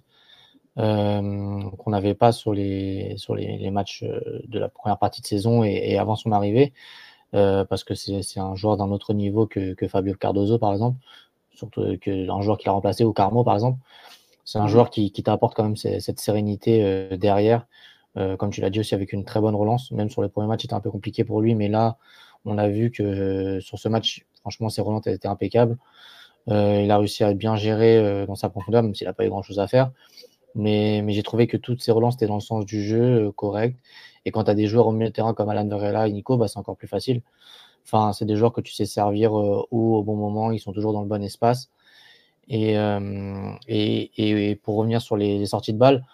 qu'on n'avait pas sur les matchs de la première partie de saison et avant son arrivée, parce que c'est un joueur d'un autre niveau que Fabio Cardoso, par exemple, surtout un joueur qui l'a remplacé, ou Carmo, par exemple. C'est un joueur qui t'apporte quand même cette sérénité derrière. Comme tu l'as dit aussi, avec une très bonne relance. Même sur les premiers matchs, c'était un peu compliqué pour lui, mais là, on a vu que sur ce match, franchement, ses relances étaient impeccables. Il a réussi à bien gérer dans sa profondeur, même s'il n'a pas eu grand-chose à faire. Mais j'ai trouvé que toutes ses relances étaient dans le sens du jeu, correct. Et quand tu as des joueurs au milieu de terrain comme Alan Varela et Nico, c'est encore plus facile. Enfin, c'est des joueurs que tu sais servir au bon moment, ils sont toujours dans le bon espace. Et pour revenir sur les sorties de balles,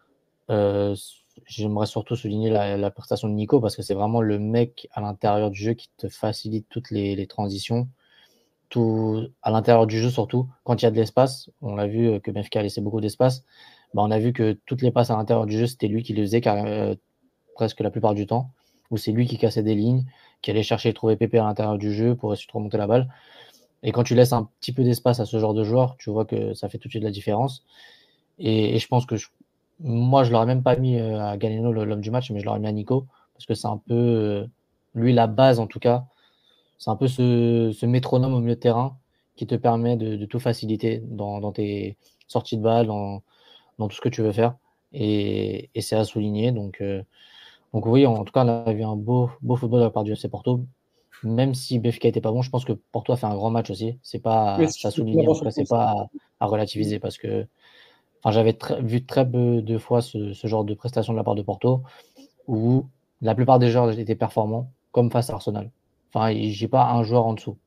j'aimerais surtout souligner la prestation de Nico, parce que c'est vraiment le mec à l'intérieur du jeu qui te facilite toutes les transitions. Tout à l'intérieur du jeu, surtout quand il y a de l'espace. On l'a vu que Benfica a laissé beaucoup d'espace. On a vu que toutes les passes à l'intérieur du jeu, c'était lui qui les faisait presque la plupart du temps, où c'est lui qui cassait des lignes, qui allait chercher et trouver Pépé à l'intérieur du jeu pour essayer de remonter la balle. Et quand tu laisses un petit peu d'espace à ce genre de joueur, tu vois que ça fait tout de suite la différence. Et je pense que moi, je l'aurais même pas mis à Galeno l'homme du match, mais je l'aurais mis à Nico, parce que c'est un peu lui la base en tout cas. C'est un peu ce métronome au milieu de terrain qui te permet de tout faciliter dans tes sorties de balles, dans tout ce que tu veux faire. Et c'est à souligner. Donc oui, en tout cas, on a vu un beau football de la part du FC Porto. Même si Benfica était pas bon, je pense que Porto a fait un grand match aussi. C'est pas à souligner, en tout cas, c'est pas à relativiser, parce que j'avais vu très peu de fois ce genre de prestation de la part de Porto, où la plupart des joueurs étaient performants, comme face à Arsenal. J'ai pas un joueur en dessous.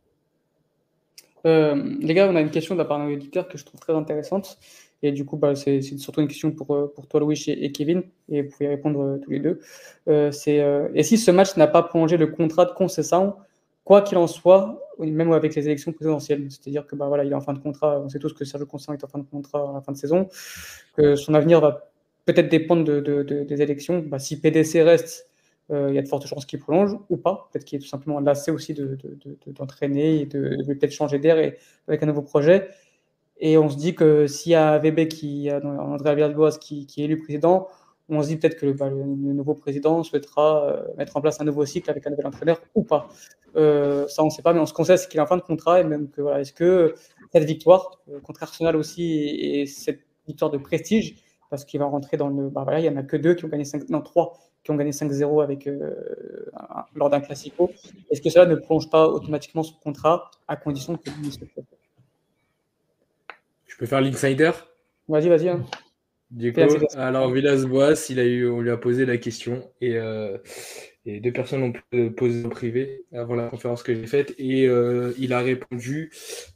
Les gars, on a une question de la part d'un auditeur que je trouve très intéressante. Et du coup, c'est surtout une question pour toi, Louis et Kevin, et vous pouvez répondre tous les deux. Et si ce match n'a pas prolongé le contrat de Conceição, quoi qu'il en soit, même avec les élections présidentielles, c'est-à-dire que il est en fin de contrat, on sait tous que Sergio Conceição est en fin de contrat à la fin de saison, que son avenir va peut-être dépendre des élections. Si PDC reste, il y a de fortes chances qu'il prolonge ou pas. Peut-être qu'il est tout simplement lassé aussi d'entraîner et de peut-être changer d'air avec un nouveau projet. Et on se dit que s'il y a VB André Villas-Boas qui est élu président, on se dit peut-être que le nouveau président souhaitera mettre en place un nouveau cycle avec un nouvel entraîneur ou pas. Ça, on ne sait pas, mais on se conseille qu'il est en fin de contrat. Et même que, est-ce que cette victoire, contre Arsenal aussi, et cette victoire de prestige, parce qu'il va rentrer dans le. Il n'y en a que trois qui ont gagné 5-0 lors d'un classico. Est-ce que cela ne plonge pas automatiquement son contrat à condition que lui se fasse? Je peux faire l'insider? Vas-y. Hein. Du coup, alors Villas-Boas, on lui a posé la question et Et 2 personnes ont posé en privé avant la conférence que j'ai faite. Et il a répondu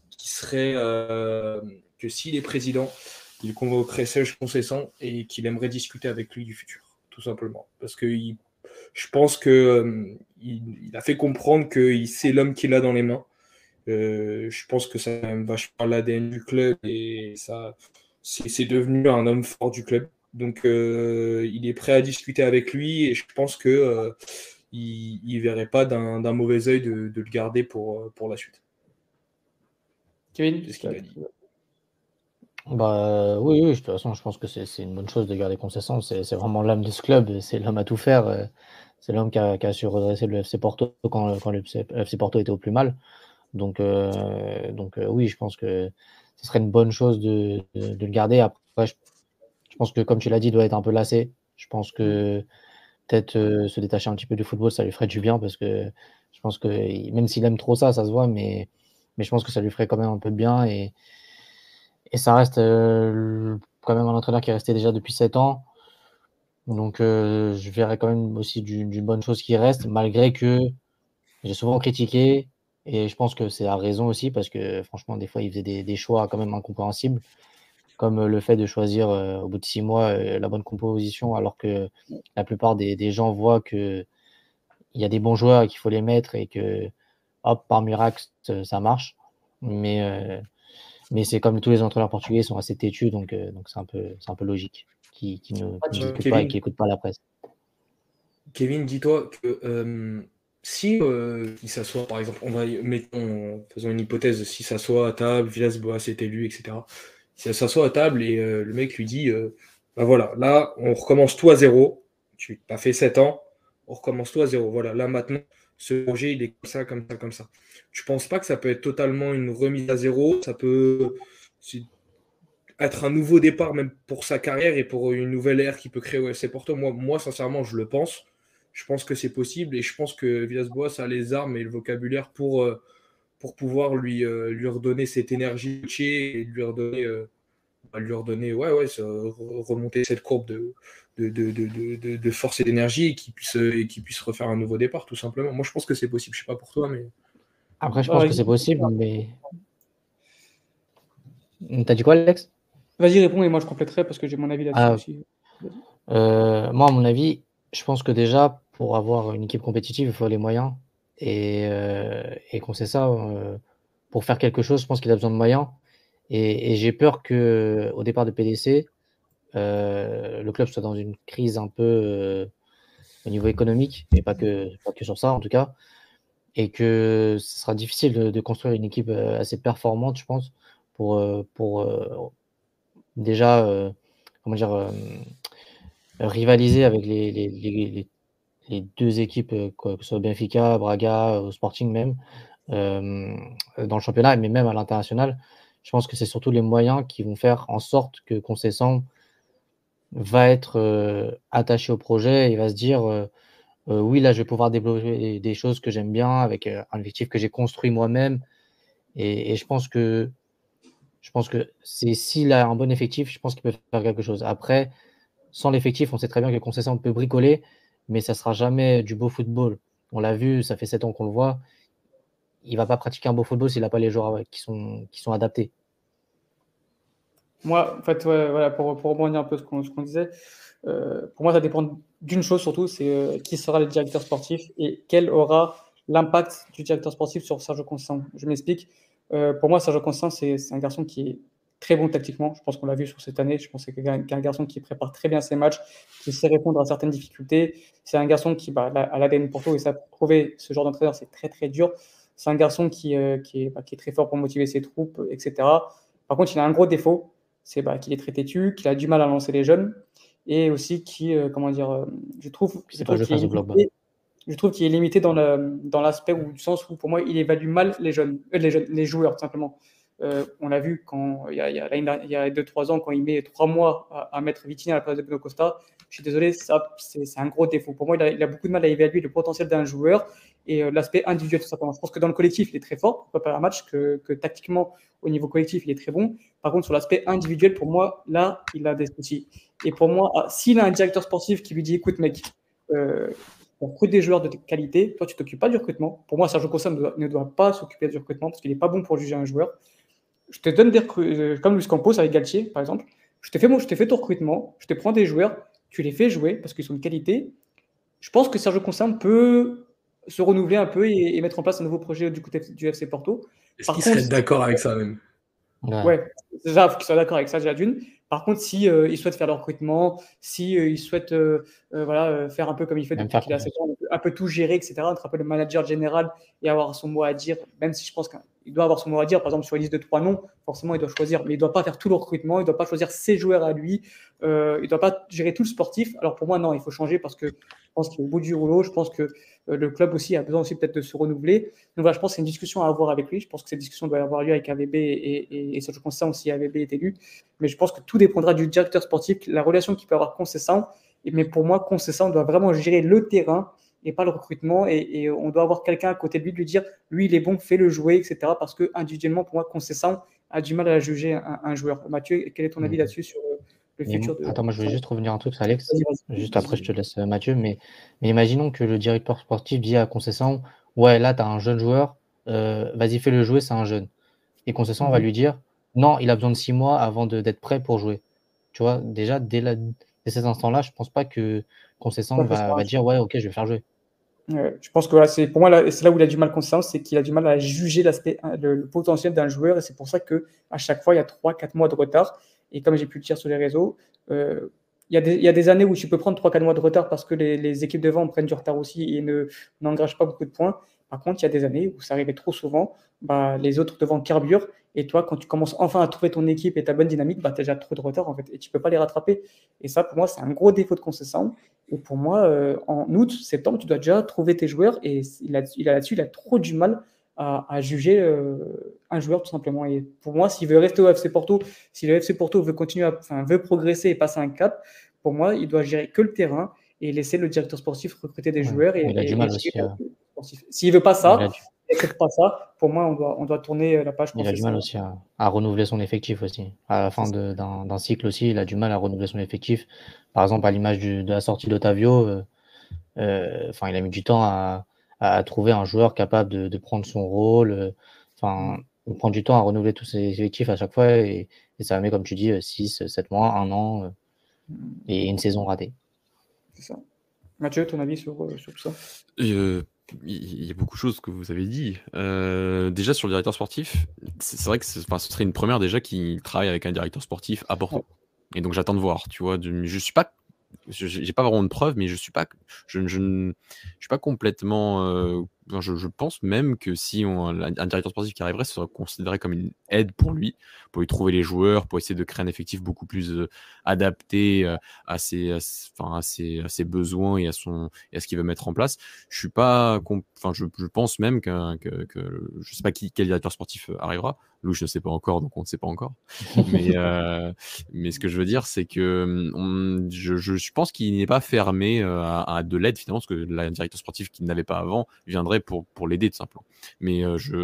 que s'il est président, il convoquerait Serge Conceição et qu'il aimerait discuter avec lui du futur, tout simplement. Parce que je pense qu'il a fait comprendre que c'est l'homme qu'il a dans les mains. Je pense que ça même vachement l'ADN du club et ça, c'est devenu un homme fort du club. Donc il est prêt à discuter avec lui et je pense que il verrait pas d'un mauvais œil de le garder pour la suite. Kevin, C'est ce qu'il a dit. Oui, de toute façon, je pense que c'est une bonne chose de garder Conceição. C'est vraiment l'âme de ce club, c'est l'homme à tout faire. C'est l'homme qui a su redresser le FC Porto quand le FC Porto était au plus mal. Donc oui, je pense que ce serait une bonne chose de le garder. Après, je pense que, comme tu l'as dit, il doit être un peu lassé. Je pense que peut-être se détacher un petit peu du football, ça lui ferait du bien parce que je pense que même s'il aime trop ça se voit, mais je pense que ça lui ferait quand même un peu de bien et ça reste quand même un entraîneur qui est resté déjà depuis 7 ans. Donc je verrais quand même aussi d'une bonne chose qui reste, malgré que j'ai souvent critiqué et je pense que c'est à raison aussi parce que franchement, des fois, il faisait des choix quand même incompréhensibles, comme le fait de choisir au bout de 6 mois la bonne composition, alors que la plupart des gens voient qu'il y a des bons joueurs et qu'il faut les mettre et que, hop, par miracle, ça marche. Mais c'est comme tous les entraîneurs portugais, ils sont assez têtus, donc c'est un peu logique qui ne discutent pas et qui n'écoutent pas la presse. Kevin, dis-toi que si il s'assoit, par exemple, faisons une hypothèse, si s'assoit à table, Villas-Boas est élu, etc. Si elle s'assoit à table et le mec lui dit bah voilà, là, on recommence tout à zéro, tu as fait 7 ans, on recommence tout à zéro. Voilà, là maintenant, ce projet, il est comme ça, comme ça, comme ça. Tu penses pas que ça peut être totalement une remise à zéro, ça peut être un nouveau départ même pour sa carrière et pour une nouvelle ère qu'il peut créer au FC Porto. Moi, sincèrement, je le pense. Je pense que c'est possible et je pense que Villas-Boas a les armes et le vocabulaire pour pouvoir lui redonner cette énergie et lui redonner remonter cette courbe de force et d'énergie et qu'il puisse refaire un nouveau départ, tout simplement. Moi, je pense que c'est possible. Je ne sais pas pour toi, mais... Après, je pense que c'est possible, mais... T'as dit quoi, Alex? Vas-y, réponds et moi je compléterai parce que j'ai mon avis là-dessus aussi. Moi, à mon avis, je pense que déjà, pour avoir une équipe compétitive, il faut les moyens. Et qu'on sait ça, pour faire quelque chose, je pense qu'il a besoin de moyens. Et j'ai peur qu'au départ de PDC, le club soit dans une crise un peu au niveau économique, et pas que sur ça en tout cas. Et que ce sera difficile de construire une équipe assez performante, je pense, pour déjà, comment dire, rivaliser avec les deux équipes, que ce soit Benfica, Braga, Sporting même, dans le championnat, mais même à l'international. Je pense que c'est surtout les moyens qui vont faire en sorte que Conceição va être attaché au projet et va se dire oui, là, je vais pouvoir développer des choses que j'aime bien avec un effectif que j'ai construit moi-même. Et je pense que s'il a un bon effectif, je pense qu'il peut faire quelque chose. Après, sans l'effectif, on sait très bien que Conceição peut bricoler, mais ça ne sera jamais du beau football. On l'a vu, ça fait 7 ans qu'on le voit. Il ne va pas pratiquer un beau football s'il n'a pas les joueurs qui sont adaptés. Moi, en fait, voilà, pour rebondir un peu ce qu'on disait, pour moi, ça dépend d'une chose surtout, c'est qui sera le directeur sportif et quel aura l'impact du directeur sportif sur Sergio Conceição. Je m'explique. Pour moi, Sergio Conceição, c'est un garçon qui est très bon tactiquement. Je pense qu'on l'a vu sur cette année. Je pense que c'est un garçon qui prépare très bien ses matchs, qui sait répondre à certaines difficultés. C'est un garçon qui, à l'ADN Porto, et ça, trouver ce genre d'entraîneur, c'est très, très dur. C'est un garçon qui est très fort pour motiver ses troupes, etc. Par contre, il a un gros défaut, c'est qu'il est très têtu, qu'il a du mal à lancer les jeunes et aussi je trouve qu'il est limité dans l'aspect ou du sens où pour moi il évalue mal les joueurs tout simplement. On l'a vu quand il y a 2-3 ans quand il met 3 mois à mettre Vitinha à la place de Bruno Costa. Je suis désolé, ça c'est un gros défaut. Pour moi, il a beaucoup de mal à évaluer le potentiel d'un joueur et l'aspect individuel tout simplement. Je pense que dans le collectif, il est très fort pour préparer un match, que tactiquement au niveau collectif, il est très bon. Par contre, sur l'aspect individuel, pour moi, là, il a des soucis. Et pour moi, s'il a un directeur sportif qui lui dit, écoute mec, on recrute des joueurs de qualité. Toi, tu t'occupes pas du recrutement. Pour moi, Sergio Costa ne doit pas s'occuper du recrutement parce qu'il n'est pas bon pour juger un joueur. Je te donne comme Luis Campos avec Galtier, par exemple. Je te fais ton recrutement, je te prends des joueurs, tu les fais jouer parce qu'ils sont de qualité. Je pense que Sergio Costa peut se renouveler un peu et mettre en place un nouveau projet du côté du FC Porto. Est-ce qu'il serait d'accord avec ça même? Ouais, déjà, il faut qu'il soit d'accord avec ça, déjà d'une. Par contre, si il souhaite faire le recrutement, si il souhaite faire un peu comme il fait depuis qu'il a 7 ans, un peu tout gérer, etc., être un peu le manager général et avoir son mot à dire, même si je pense qu'il doit avoir son mot à dire, par exemple, sur une liste de 3 noms, forcément, il doit choisir, mais il ne doit pas faire tout le recrutement, il ne doit pas choisir ses joueurs à lui, il ne doit pas gérer tout le sportif. Alors pour moi, non, il faut changer parce que je pense qu'il est au bout du rouleau, je pense que le club aussi a besoin aussi peut-être de se renouveler. Donc voilà, je pense que c'est une discussion à avoir avec lui. Je pense que cette discussion doit avoir lieu avec AVB et Sergio Conceição si AVB est élu. Mais je pense que tout dépendra du directeur sportif, la relation qu'il peut avoir avec Conceição. Mais pour moi, Conceição doit vraiment gérer le terrain et pas le recrutement. Et on doit avoir quelqu'un à côté de lui dire, lui, il est bon, fais-le jouer, etc. Parce que individuellement, pour moi, Conceição a du mal à juger un joueur. Mathieu, quel est ton avis là-dessus sur le futur de... Attends, moi je vais juste revenir un truc, Alex. Juste après, je te laisse Mathieu. Mais imaginons que le directeur sportif dit à Conceição, ouais, là, tu as un jeune joueur, vas-y, fais-le jouer, c'est un jeune. Et Conceição va lui dire, non, il a besoin de 6 mois avant d'être prêt pour jouer. Tu vois, déjà, dès cet instant-là, je pense pas que Conceição va dire, ouais, ok, je vais faire jouer. Je pense que voilà, pour moi, c'est là où il a du mal Conceição, c'est qu'il a du mal à juger le potentiel d'un joueur. Et c'est pour ça qu'à chaque fois, il y a 3-4 mois de retard. Et comme j'ai pu le dire sur les réseaux, il y a des années où tu peux prendre 3-4 mois de retard parce que les équipes devant prennent du retard aussi et n'engagent pas beaucoup de points. Par contre, il y a des années où ça arrivait trop souvent, les autres devant carburent. Et toi, quand tu commences enfin à trouver ton équipe et ta bonne dynamique, tu as déjà trop de retard en fait. Et tu ne peux pas les rattraper. Et ça, pour moi, c'est un gros défaut de Conceição. Et pour moi, en août, septembre, tu dois déjà trouver tes joueurs. Et là-dessus, il a trop du mal à juger un joueur tout simplement. Et pour moi, s'il veut rester au FC Porto, si le FC Porto veut progresser et passer un cap, pour moi, il doit gérer que le terrain et laisser le directeur sportif recruter des joueurs. Il a du mal aussi. S'il veut pas ça, pas ça, pour moi, on doit tourner la page. Il a du mal aussi à renouveler son effectif aussi. À la fin d'un cycle aussi, il a du mal à renouveler son effectif. Par exemple, à l'image de la sortie d'Otavio, il a mis du temps à trouver un joueur capable de prendre son rôle. Il prend du temps à renouveler tous ses effectifs à chaque fois et ça met, comme tu dis, 6, 7 mois, 1 an et une saison ratée. C'est ça. Mathieu, ton avis sur tout ça? Il y a beaucoup de choses que vous avez dit. Déjà sur le directeur sportif, c'est vrai que ce serait une première déjà qui travaille avec un directeur sportif à Porto. Et donc j'attends de voir, tu vois. Je suis pas, j'ai pas vraiment de preuves, mais je suis pas complètement. Je pense même que si un directeur sportif qui arriverait, ce serait considéré comme une aide pour lui trouver les joueurs, pour essayer de créer un effectif beaucoup plus adapté à ses besoins et à ce qu'il veut mettre en place. Je pense même que je sais pas quel directeur sportif arrivera. Lou, je ne sais pas encore, donc on ne sait pas encore. Mais ce que je veux dire, c'est que je pense qu'il n'est pas fermé à de l'aide finalement, parce que le directeur sportif qui n'avait pas avant viendrait pour l'aider tout simplement. Mais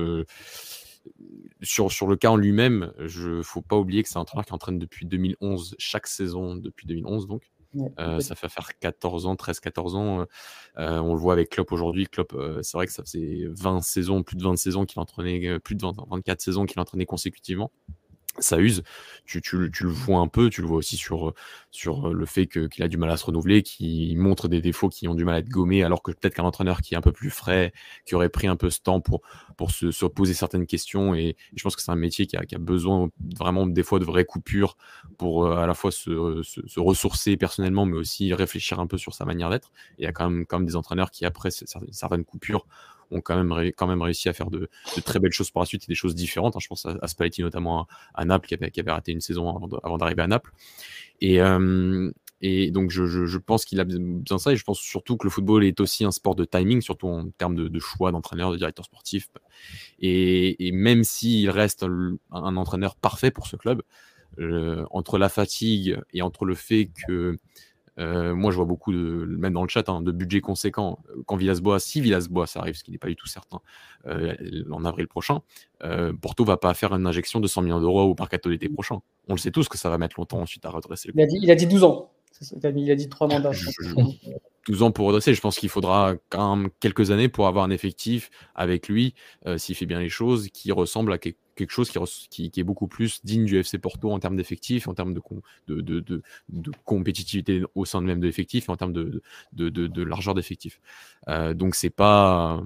sur le cas en lui-même, faut pas oublier que c'est un entraîneur qui entraîne depuis 2011, chaque saison depuis 2011 donc. Ça fait faire 13-14 ans. On le voit avec Klopp aujourd'hui. Klopp, c'est vrai que ça faisait plus de 20 saisons qu'il entraînait, plus de 24 saisons qu'il entraînait consécutivement. Ça use, tu le vois un peu, tu le vois aussi sur le fait qu'il a du mal à se renouveler, qu'il montre des défauts qui ont du mal à être gommés, alors que peut-être qu'un entraîneur qui est un peu plus frais, qui aurait pris un peu ce temps pour se poser certaines questions, et je pense que c'est un métier qui a besoin vraiment des fois de vraies coupures pour à la fois se ressourcer personnellement, mais aussi réfléchir un peu sur sa manière d'être. Et il y a quand même des entraîneurs qui, après certaines coupures, ont quand même réussi à faire de très belles choses par la suite et des choses différentes. Je pense à Spalletti notamment à Naples, qui avait raté une saison avant d'arriver à Naples. Et donc je pense qu'il a besoin de ça, et je pense surtout que le football est aussi un sport de timing, surtout en termes de choix d'entraîneur, de directeur sportif. Et même s'il reste un entraîneur parfait pour ce club, entre la fatigue et entre le fait que moi je vois beaucoup même dans le chat, de budget conséquent quand si Villas-Boas arrive, ce qui n'est pas du tout certain en avril prochain, Porto va pas faire une injection de 100 millions d'euros au mercato d'été prochain. On le sait tous que ça va mettre longtemps ensuite à redresser le il a dit 12 ans. Il a dit 3 mandats. 12 ans pour redresser. Je pense qu'il faudra quand même quelques années pour avoir un effectif avec lui, s'il fait bien les choses, qui ressemble à quelque chose qui est beaucoup plus digne du FC Porto en termes d'effectifs, en termes de compétitivité au sein de même de l'effectif, et en termes de largeur d'effectifs. Donc c'est pas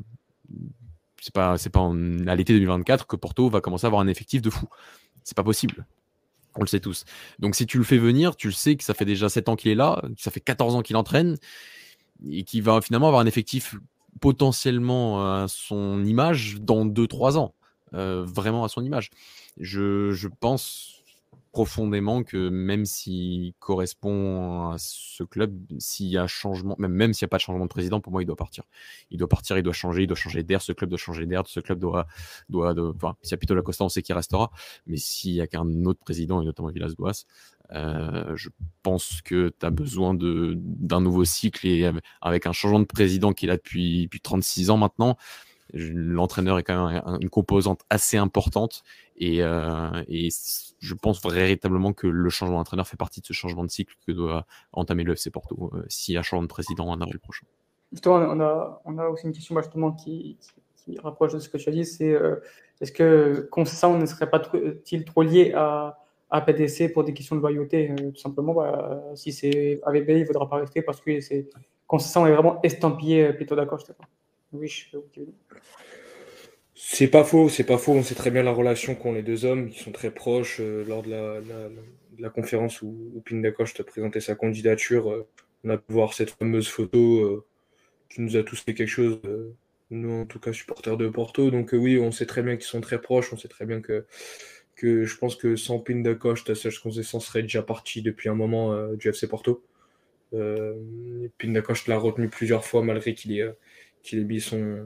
à l'été 2024 que Porto va commencer à avoir un effectif de fou. C'est pas possible. On le sait tous. Donc si tu le fais venir, tu le sais que ça fait déjà 7 ans qu'il est là, que ça fait 14 ans qu'il entraîne, et qu'il va finalement avoir un effectif potentiellement à son image dans 2-3 ans. Vraiment à son image. Je pense profondément que même s'il correspond à ce club, s'il y a changement, même s'il n'y a pas de changement de président, pour moi, il doit partir. Il doit changer d'air, ce club doit changer d'air, ce club enfin, s'il y a Pito Lacosta, on sait qu'il restera, mais s'il n'y a qu'un autre président, et notamment Villas-Boas, je pense que tu as besoin d'un nouveau cycle, et avec un changement de président qui est là depuis 36 ans maintenant, l'entraîneur est quand même une composante assez importante, et je pense véritablement que le changement d'entraîneur fait partie de ce changement de cycle que doit entamer le FC Porto s'il y a un changement de président en avril prochain. Justement, on a aussi une question justement qui rapproche de ce que tu as dit, c'est est-ce que Conceição ne serait pas trop lié à PDC pour des questions de loyauté, tout simplement, si c'est AVB, il ne faudra pas rester parce que Conceição est vraiment estampillé Pito da Costa. Oui, c'est pas faux. On sait très bien la relation qu'ont les deux hommes. Ils sont très proches. Lors de la conférence où Pinto da Costa présentait sa candidature, on a pu voir cette fameuse photo qui nous a tous fait quelque chose, nous en tout cas supporters de Porto. Donc oui, on sait très bien qu'ils sont très proches. On sait très bien que je pense que sans Pinto da Costa, Sérgio Conceição serait déjà parti depuis un moment du FC Porto. Pinto da Costa l'a retenu plusieurs fois malgré qu'il ait mis son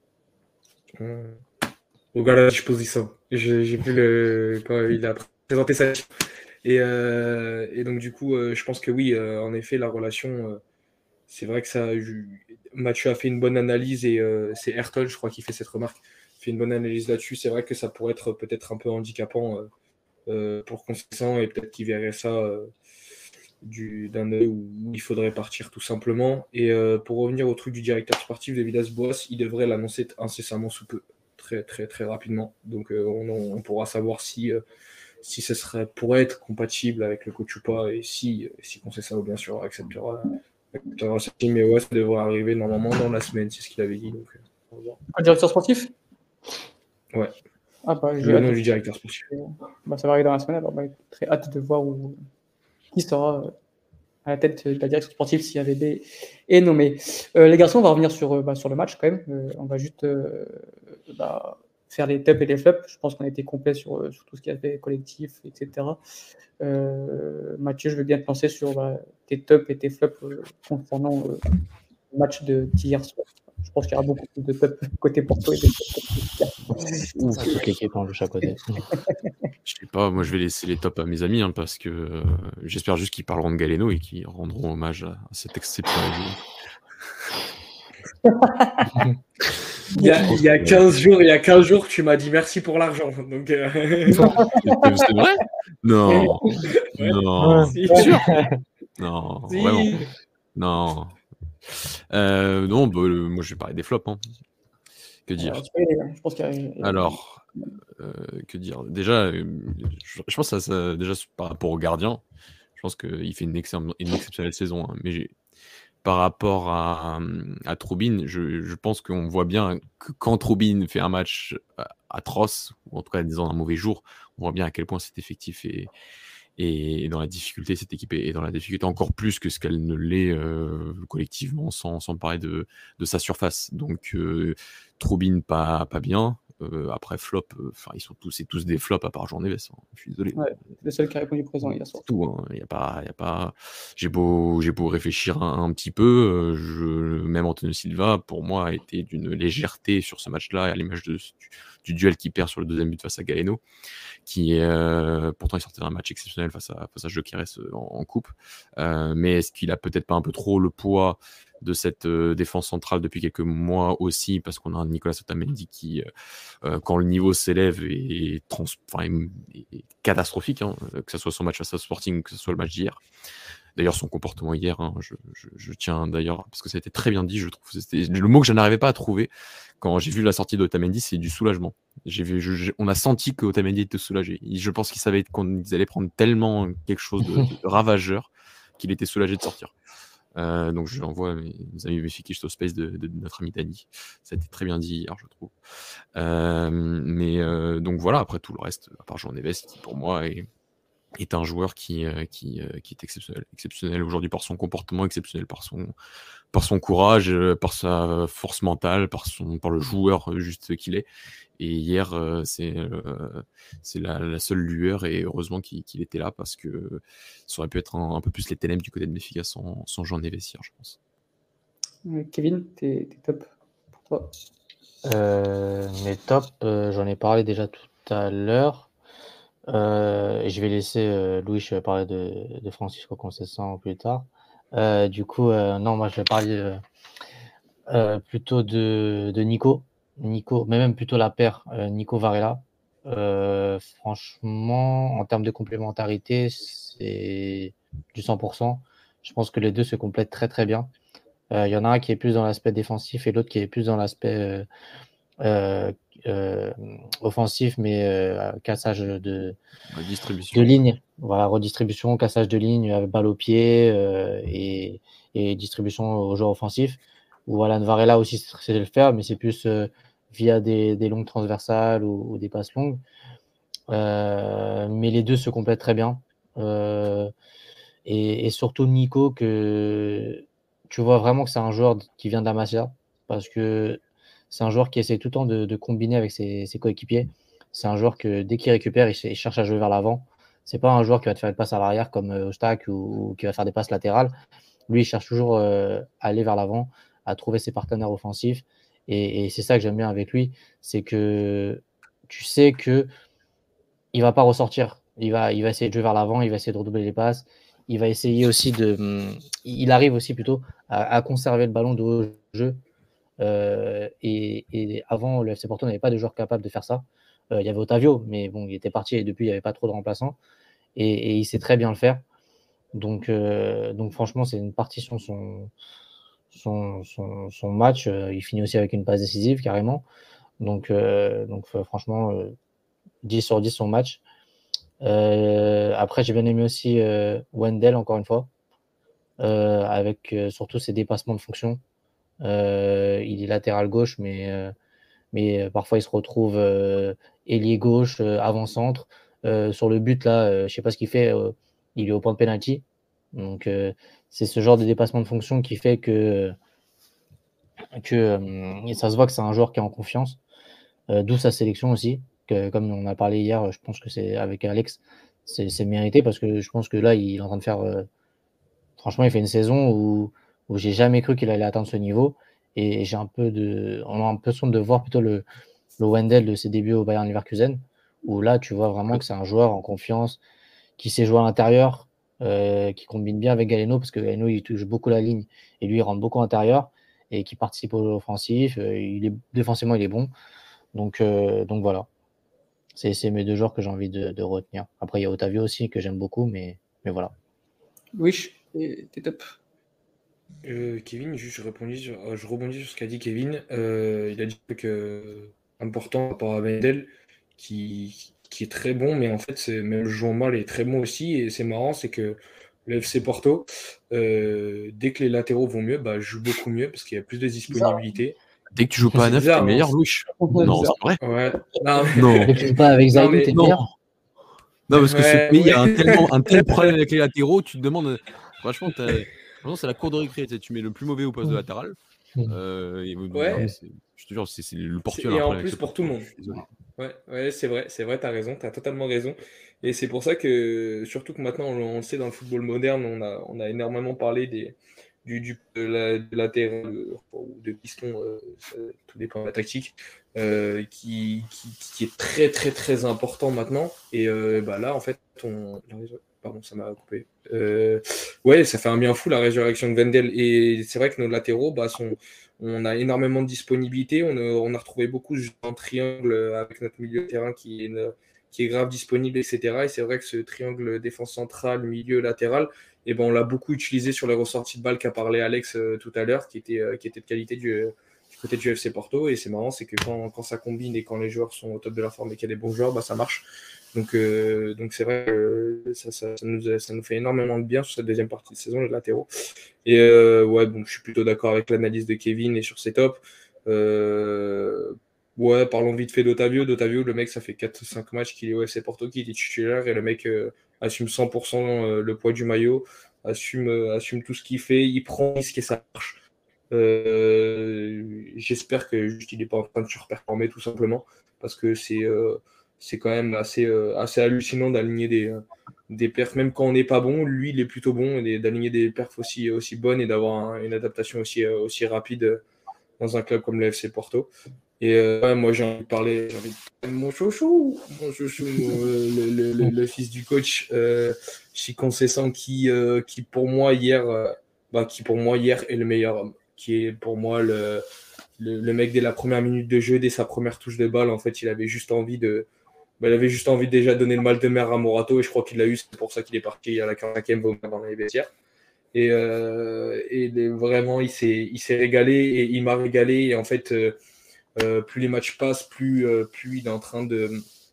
regard à la disposition. J'ai vu quand il a présenté ça. Et donc du coup, je pense que oui, en effet, la relation, c'est vrai que ça. Mathieu a fait une bonne analyse, et c'est Ayrton, je crois, qui fait cette remarque. Fait une bonne analyse là-dessus. C'est vrai que ça pourrait être peut-être un peu handicapant pour Conceição, et peut-être qu'il verrait ça d'un œil où il faudrait partir tout simplement. Et pour revenir au truc du directeur sportif de Villas-Boas, il devrait l'annoncer incessamment sous peu, très très très rapidement. Donc on pourra savoir si ce pourrait être compatible avec le coach ou pas, et si Conceição bien sûr acceptera ça. Mais ouais, ça devrait arriver normalement dans la semaine, c'est ce qu'il avait dit. Donc, un directeur sportif? Ouais. Le nom du directeur sportif. Ça va arriver dans la semaine, alors très hâte de voir qui sera à la tête de la direction sportive si AVB est nommé. Les garçons, on va revenir sur le match quand même. On va juste faire les tops et les flops. Je pense qu'on a été complet sur tout ce qui a fait collectif, etc. Mathieu, je veux bien te lancer sur tes tops et tes flops concernant le match d'hier soir. Je pense qu'il y aura beaucoup plus de tops côté Porto et des flops. Toute l'équipe en chaque côté. Je sais pas, moi je vais laisser les tops à mes amis, parce que j'espère juste qu'ils parleront de Galeno et qu'ils rendront hommage à cet exceptionnel joueur. Il y a 15 jours, tu m'as dit merci pour l'argent. Donc, c'est vrai? Non. Ouais. Non. Si. Sûr? Non. Si. Vraiment. Non. Non, moi je vais parler des flops. Que dire? Je pense qu'il y a... Alors, que dire? Déjà, je pense que ça, déjà par rapport au gardien, je pense qu'il fait une exceptionnelle saison. Mais par rapport à Troubine, je pense qu'on voit bien que quand Troubine fait un match atroce, ou en tout cas disons un mauvais jour, on voit bien à quel point cet effectif est dans la difficulté, cette équipe est dans la difficulté encore plus que ce qu'elle ne l'est collectivement, sans parler de sa surface. Donc Troubine pas bien. Après flop, ils sont tous des flops à part Jean Neves. Je suis désolé. Ouais, le seul qui a répondu présent hier soir. C'est tout. Y a pas. J'ai beau réfléchir un petit peu. Même Antonio Silva, pour moi, a été d'une légèreté sur ce match-là, à l'image du duel qu'il perd sur le deuxième but face à Galeno, qui est pourtant il sortait d'un match exceptionnel face à Gyökeres en coupe. Mais est-ce qu'il a peut-être pas un peu trop le poids de cette défense centrale depuis quelques mois aussi, parce qu'on a un Nicolas Otamendi qui, quand le niveau s'élève, est catastrophique, que ce soit son match face au Sporting, que ce soit le match d'hier. D'ailleurs, son comportement hier, hein, je tiens d'ailleurs, parce que ça a été très bien dit, je trouve. C'était le mot que je n'arrivais pas à trouver quand j'ai vu la sortie d'Otamendi, c'est du soulagement. On a senti qu'Otamendi était soulagé. Je pense qu'ils savaient qu'ils allaient prendre tellement quelque chose de ravageur qu'il était soulagé de sortir. Donc je l'envoie à mes amis Béfiquistes au space de notre ami Dani. Ça a été très bien dit hier, je trouve. Donc voilà, après tout le reste, à part Jean Neves, qui pour moi est un joueur qui est exceptionnel aujourd'hui par son comportement, exceptionnel par son courage, par sa force mentale, par le joueur juste qu'il est. Et hier, c'est la seule lueur, et heureusement qu'il était là, parce que ça aurait pu être un peu plus les ténèbres du côté de Benfica sans Jean Neves hier, je pense. Kevin, t'es top pour toi? Mes tops, j'en ai parlé déjà tout à l'heure. Et je vais laisser Louis parler de Francisco Conceição plus tard. Du coup, non, moi je vais parler plutôt de Nico, mais même plutôt la paire Nico Varela. Franchement, en termes de complémentarité, c'est du 100%. Je pense que les deux se complètent très très bien. Il y en a un qui est plus dans l'aspect défensif et l'autre qui est plus dans l'aspect offensif, mais cassage de distribution. ligne. Voilà, redistribution, cassage de ligne, balle au pied et distribution aux joueurs offensifs. Ou Alan Varela aussi, c'est de le faire, mais c'est plus via des longues transversales ou des passes longues. Mais les deux se complètent très bien. Et surtout Nico, que tu vois vraiment que c'est un joueur qui vient de la Masia, parce que c'est un joueur qui essaie tout le temps de combiner avec ses coéquipiers. C'est un joueur que dès qu'il récupère, il cherche à jouer vers l'avant. C'est pas un joueur qui va te faire une passe à l'arrière comme Ostak ou qui va faire des passes latérales. Lui, il cherche toujours à aller vers l'avant, à trouver ses partenaires offensifs. Et c'est ça que j'aime bien avec lui, c'est que tu sais que il va pas ressortir. Il va essayer de jouer vers l'avant, il va essayer de redoubler les passes. Il va essayer aussi il arrive aussi plutôt à conserver le ballon de haut jeu. Et avant, le FC Porto n'avait pas de joueur capable de faire ça. Il y avait Otavio, mais bon, il était parti et depuis, il n'y avait pas trop de remplaçants. Et il sait très bien le faire. Donc franchement, c'est une partie sur son match. Il finit aussi avec une passe décisive, carrément. Donc franchement, 10 sur 10 son match. Après, j'ai bien aimé aussi Wendell, encore une fois, avec surtout ses dépassements de fonction. Il est latéral gauche, mais parfois il se retrouve ailier gauche, avant-centre. Sur le but, là, je sais pas ce qu'il fait, il est au point de pénalty. Donc, c'est ce genre de dépassement de fonction qui fait que ça se voit que c'est un joueur qui est en confiance. D'où sa sélection aussi. Comme on a parlé hier, je pense que c'est avec Alex, c'est mérité parce que je pense que là, il est en train de faire. Franchement, il fait une saison où j'ai jamais cru qu'il allait atteindre ce niveau. Et on a un peu l'impression de voir plutôt le Wendell de ses débuts au Bayern Leverkusen, où là, tu vois vraiment que c'est un joueur en confiance, qui sait jouer à l'intérieur, qui combine bien avec Galeno, parce que Galeno, il touche beaucoup la ligne et lui, il rentre beaucoup à l'intérieur et qui participe au jeu offensif. Défensivement, il est bon. Donc voilà. C'est mes deux joueurs que j'ai envie de retenir. Après, il y a Otavio aussi que j'aime beaucoup, mais voilà. Oui, t'es top. Kevin, juste je rebondis sur ce qu'a dit Kevin. Il a dit que important par rapport à Wendell, qui est très bon, mais en fait, même le joueur mal est très bon aussi. Et c'est marrant, c'est que le FC Porto, dès que les latéraux vont mieux, joue beaucoup mieux parce qu'il y a plus de disponibilité. Dès que tu joues pas à 9, t'es meilleur, Louis. Non, c'est vrai. Ouais. Non. Dès que tu joues pas avec Zaidou, t'es meilleur. Non, parce que ce pays a un tel problème avec les latéraux, tu te demandes. Franchement, c'est la cour de récré. Tu mets le plus mauvais au poste de latéral. Je te jure, c'est le Portugal. Et en plus pour tout le monde. Ouais, c'est vrai, t'as raison, t'as totalement raison. Et c'est pour ça que, surtout que maintenant, on le sait, dans le football moderne, on a énormément parlé de latéral ou de piston, tout dépend de la tactique, qui est très très très important maintenant. Et là, en fait, pardon, ça m'a coupé. Ouais, ça fait un bien fou la résurrection de Wendell. Et c'est vrai que nos latéraux on a énormément de disponibilité. On a retrouvé beaucoup en triangle avec notre milieu de terrain qui est qui est grave disponible, etc. Et c'est vrai que ce triangle défense centrale, milieu, latéral, et ben, on l'a beaucoup utilisé sur les ressorties de balles qu'a parlé Alex tout à l'heure, qui était de qualité du côté du FC Porto. Et c'est marrant, c'est que quand ça combine et quand les joueurs sont au top de leur forme et qu'il y a des bons joueurs, bah, ça marche. Donc c'est vrai que ça nous fait énormément de bien sur cette deuxième partie de saison, les latéraux. Et ouais, bon, je suis plutôt d'accord avec l'analyse de Kevin et sur ses tops. Ouais, parlons vite fait d'Otavio. D'Otavio, le mec, ça fait 4-5 matchs qu'il est au FC Porto, qu'il est titulaire, et le mec assume 100% le poids du maillot, assume tout ce qu'il fait, il prend ce qui ça marche. J'espère que juste il n'est pas en train de surperformer tout simplement, parce que c'est quand même assez hallucinant d'aligner des perfs, même quand on n'est pas bon, lui il est plutôt bon, et d'aligner des perfs aussi bonnes et d'avoir une adaptation aussi rapide dans un club comme le FC Porto. Et ouais, moi j'ai envie de parler de mon chouchou, le fils du coach, Chico Conceição, qui pour moi hier est le meilleur homme, qui est pour moi le mec dès la première minute de jeu, dès sa première touche de balle, en fait il avait juste envie de déjà donner le mal de mer à Morato, et je crois qu'il l'a eu, c'est pour ça qu'il est parti à la 45e dans les vestiaires. Et vraiment il s'est régalé, et il m'a régalé, et en fait plus les matchs passent, plus il est en train de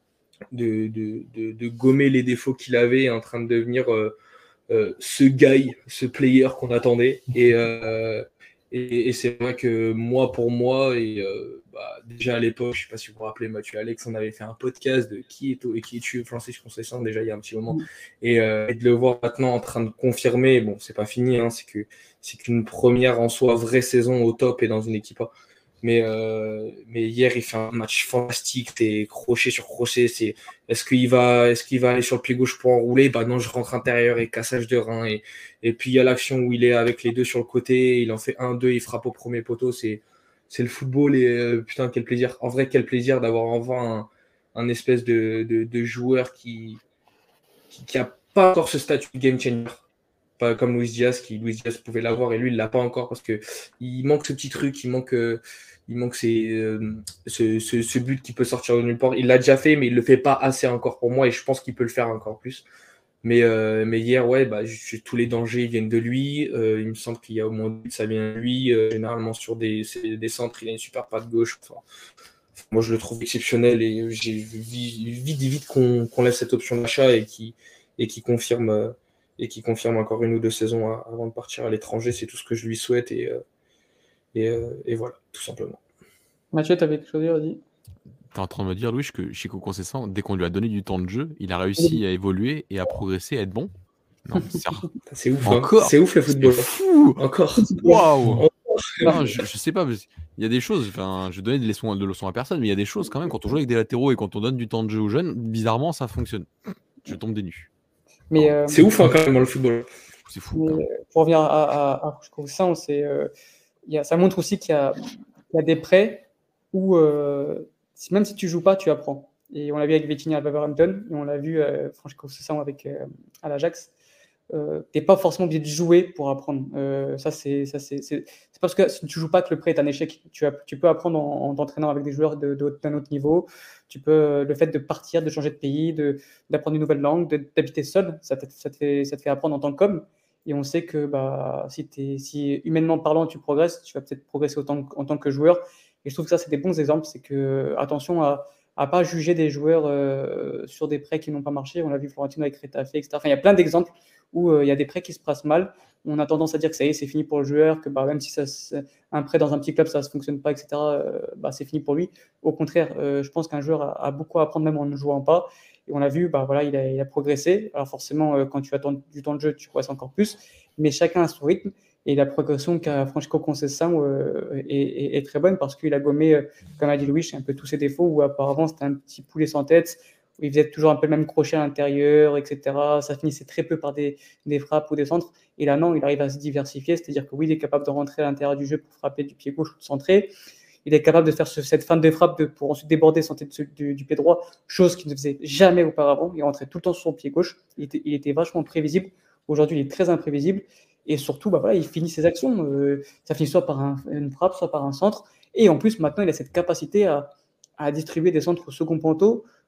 gommer les défauts qu'il avait, en train de devenir ce guy, ce player qu'on attendait. Et c'est vrai que pour moi, déjà à l'époque, je ne sais pas si vous vous rappelez, Mathieu et Alex, on avait fait un podcast de qui est Francisco Conceição déjà il y a un petit moment. Et de le voir maintenant en train de confirmer, bon, c'est pas fini, hein, c'est qu'une première en soi vraie saison au top et dans une équipe A. Mais hier, il fait un match fantastique, c'est crochet sur crochet. Est-ce qu'il va aller sur le pied gauche pour enrouler? Bah non, je rentre intérieur et cassage de rein. Et puis il y a l'action où il est avec les deux sur le côté, il en fait 1-2, il frappe au premier poteau. C'est le football, et putain, quel plaisir. En vrai, quel plaisir d'avoir enfin un espèce de joueur qui a pas encore ce statut de game changer. Pas comme Luis Diaz pouvait l'avoir, et lui il l'a pas encore, parce que il manque ce petit truc, il manque ce but qui peut sortir de nulle part. Il l'a déjà fait, mais il le fait pas assez encore pour moi, et je pense qu'il peut le faire encore plus. Mais hier, ouais, tous les dangers viennent de lui. Il me semble qu'il y a au moins deux, ça vient de lui. Généralement sur des centres, il a une super patte gauche. Enfin, moi je le trouve exceptionnel, et j'ai vite qu'on laisse cette option d'achat, et qui confirme encore une ou deux saisons avant de partir à l'étranger. C'est tout ce que je lui souhaite, et voilà, tout simplement. Mathieu, tu avais quelque chose à dire, vas-y. T'es en train de me dire, Louis, que Chico Conceição, dès qu'on lui a donné du temps de jeu, il a réussi à évoluer et à progresser, à être bon? Non, c'est ouf, encore, hein. C'est ouf le football. C'est fou. Encore. Waouh. Non, je sais pas, il y a des choses, je donnais de leçons à personne, mais il y a des choses quand même, quand on joue avec des latéraux et quand on donne du temps de jeu aux jeunes, bizarrement ça fonctionne. Je tombe des nues. Mais c'est ouf quand même le football. C'est fou. Pour revenir à Conceição, ça montre aussi qu'il y a des prêts où même si tu joues pas, tu apprends. Et on l'a vu avec Vitinha à Wolverhampton, et on l'a vu Francisco Conceição à l'Ajax. T'es pas forcément obligé de jouer pour apprendre. C'est parce que si tu joues pas que le prêt est un échec. Tu peux apprendre en t'entraînant avec des joueurs d'un autre niveau. Le fait de partir, de changer de pays, d'apprendre une nouvelle langue, d'habiter seul, ça te fait apprendre en tant qu'homme. Et on sait que si humainement parlant tu progresses, tu vas peut-être progresser en tant que joueur. Et je trouve que ça, c'est des bons exemples. C'est que attention à pas juger des joueurs sur des prêts qui n'ont pas marché. On l'a vu Florentino avec Retafe, etc. Enfin, il y a plein d'exemples où il y a des prêts qui se passent mal. On a tendance à dire que ça y est, c'est fini pour le joueur, que même si un prêt dans un petit club, ça ne fonctionne pas, etc., c'est fini pour lui. Au contraire, je pense qu'un joueur a beaucoup à apprendre même en ne jouant pas. Et on l'a vu, il a progressé. Alors forcément, quand tu attends du temps de jeu, tu progresses encore plus. Mais chacun a son rythme. Et la progression qu'a Francisco Conceição est très bonne, parce qu'il a gommé, comme a dit Louis, un peu tous ses défauts, où apparemment c'était un petit poulet sans tête, où il faisait toujours un peu le même crochet à l'intérieur, etc. Ça finissait très peu par des frappes ou des centres. Et là, non, il arrive à se diversifier, c'est-à-dire que oui, il est capable de rentrer à l'intérieur du jeu pour frapper du pied gauche ou de centrer. Il est capable de faire cette fin de frappe pour ensuite déborder sans tête du pied droit, chose qu'il ne faisait jamais auparavant. Il rentrait tout le temps sur son pied gauche. Il était vachement prévisible. Aujourd'hui, il est très imprévisible. Et surtout, il finit ses actions. Ça finit soit par une frappe, soit par un centre. Et en plus, maintenant, il a cette capacité à distribuer des centres au second poteau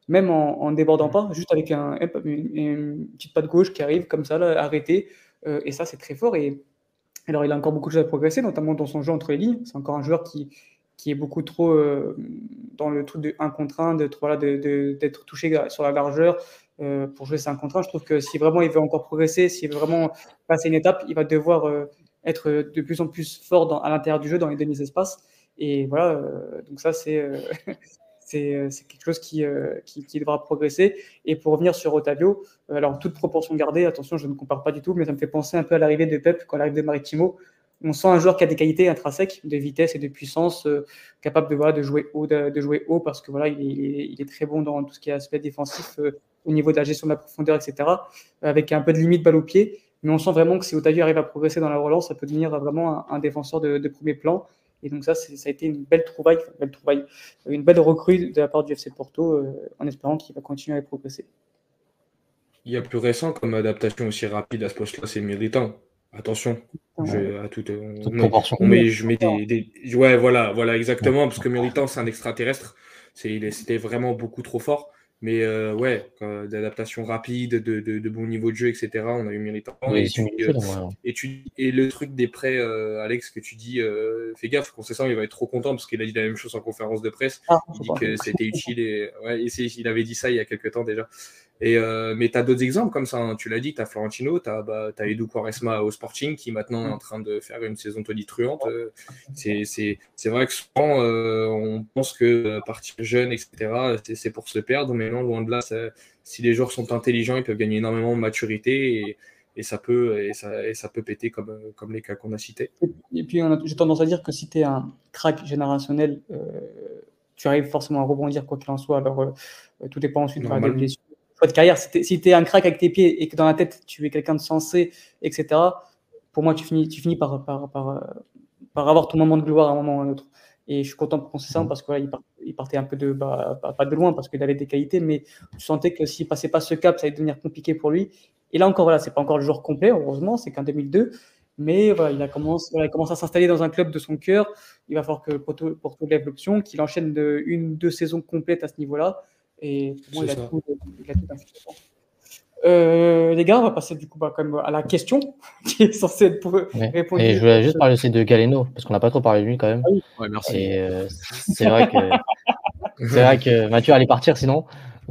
même en débordant pas, juste avec une petite patte gauche qui arrive comme ça, là, arrêtée. Et ça, c'est très fort. Et alors, il a encore beaucoup de choses à progresser, notamment dans son jeu entre les lignes. C'est encore un joueur qui est beaucoup trop dans le truc de 1 contre 1, d'être touché sur la largeur pour jouer 5 contre 1. Je trouve que si vraiment il veut encore progresser, s'il veut vraiment passer une étape, il va devoir être de plus en plus fort à l'intérieur du jeu, dans les demi-espaces. Et voilà, donc ça, c'est quelque chose qui devra progresser. Et pour revenir sur Otavio, alors toute proportion gardée, attention, je ne compare pas du tout, mais ça me fait penser un peu à l'arrivée de Pep quand l'arrivée de Maritimo. On sent un joueur qui a des qualités intrinsèques, de vitesse et de puissance, capable de jouer haut parce que voilà, il est très bon dans tout ce qui est aspect défensif, au niveau de la gestion de la profondeur, etc. Avec un peu de limite balle au pied. Mais on sent vraiment que si Otavio arrive à progresser dans la relance, ça peut devenir vraiment un défenseur de premier plan. Et donc ça a été une belle trouvaille, une belle recrue de la part du FC Porto, en espérant qu'il va continuer à progresser. Il y a plus récent comme adaptation aussi rapide à ce poste-là, c'est Militant. Attention, je mets ouais, voilà, exactement, parce que Militant, c'est un extraterrestre. C'était vraiment beaucoup trop fort. Mais d'adaptation rapide, de bon niveau de jeu, etc. On a eu Militant. Oui, et le truc des prêts, Alex, que tu dis, fais gaffe, Conceição, il va être trop content parce qu'il a dit la même chose en conférence de presse. Il dit que c'était utile il avait dit ça il y a quelques temps déjà. Mais tu as d'autres exemples comme ça, hein. Tu l'as dit, tu as Florentino, tu as Edu Quaresma au Sporting qui maintenant est en train de faire une saison tonitruante. C'est vrai que souvent on pense que partir jeune, etc., c'est pour se perdre, mais non, loin de là, si les joueurs sont intelligents, ils peuvent gagner énormément de maturité et ça peut péter comme les cas qu'on a cités. Et puis j'ai tendance à dire que si tu es un crack générationnel, tu arrives forcément à rebondir quoi qu'il en soit. Alors tout dépend ensuite des blessures. De carrière, si tu es un crack avec tes pieds et que dans la tête tu es quelqu'un de sensé, etc., pour moi tu finis par avoir ton moment de gloire à un moment ou à un autre. Et je suis content pour Conceição parce qu'il partait un peu pas de loin parce qu'il avait des qualités, mais tu sentais que s'il passait pas ce cap, ça allait devenir compliqué pour lui. Et là encore, voilà, c'est pas encore le joueur complet, heureusement, c'est qu'en 2002, mais voilà, il commence à s'installer dans un club de son cœur. Il va falloir que Porto lève l'option, qu'il enchaîne 1-2 saisons complètes à ce niveau-là. Et pour moi, il a tout les gars, on va passer du coup quand même à la question qui est censée être pour répondre. Et je voulais juste parler aussi de Galeno, parce qu'on n'a pas trop parlé de lui quand même. Ah oui. Ouais, merci. Et c'est vrai que Mathieu allait partir sinon.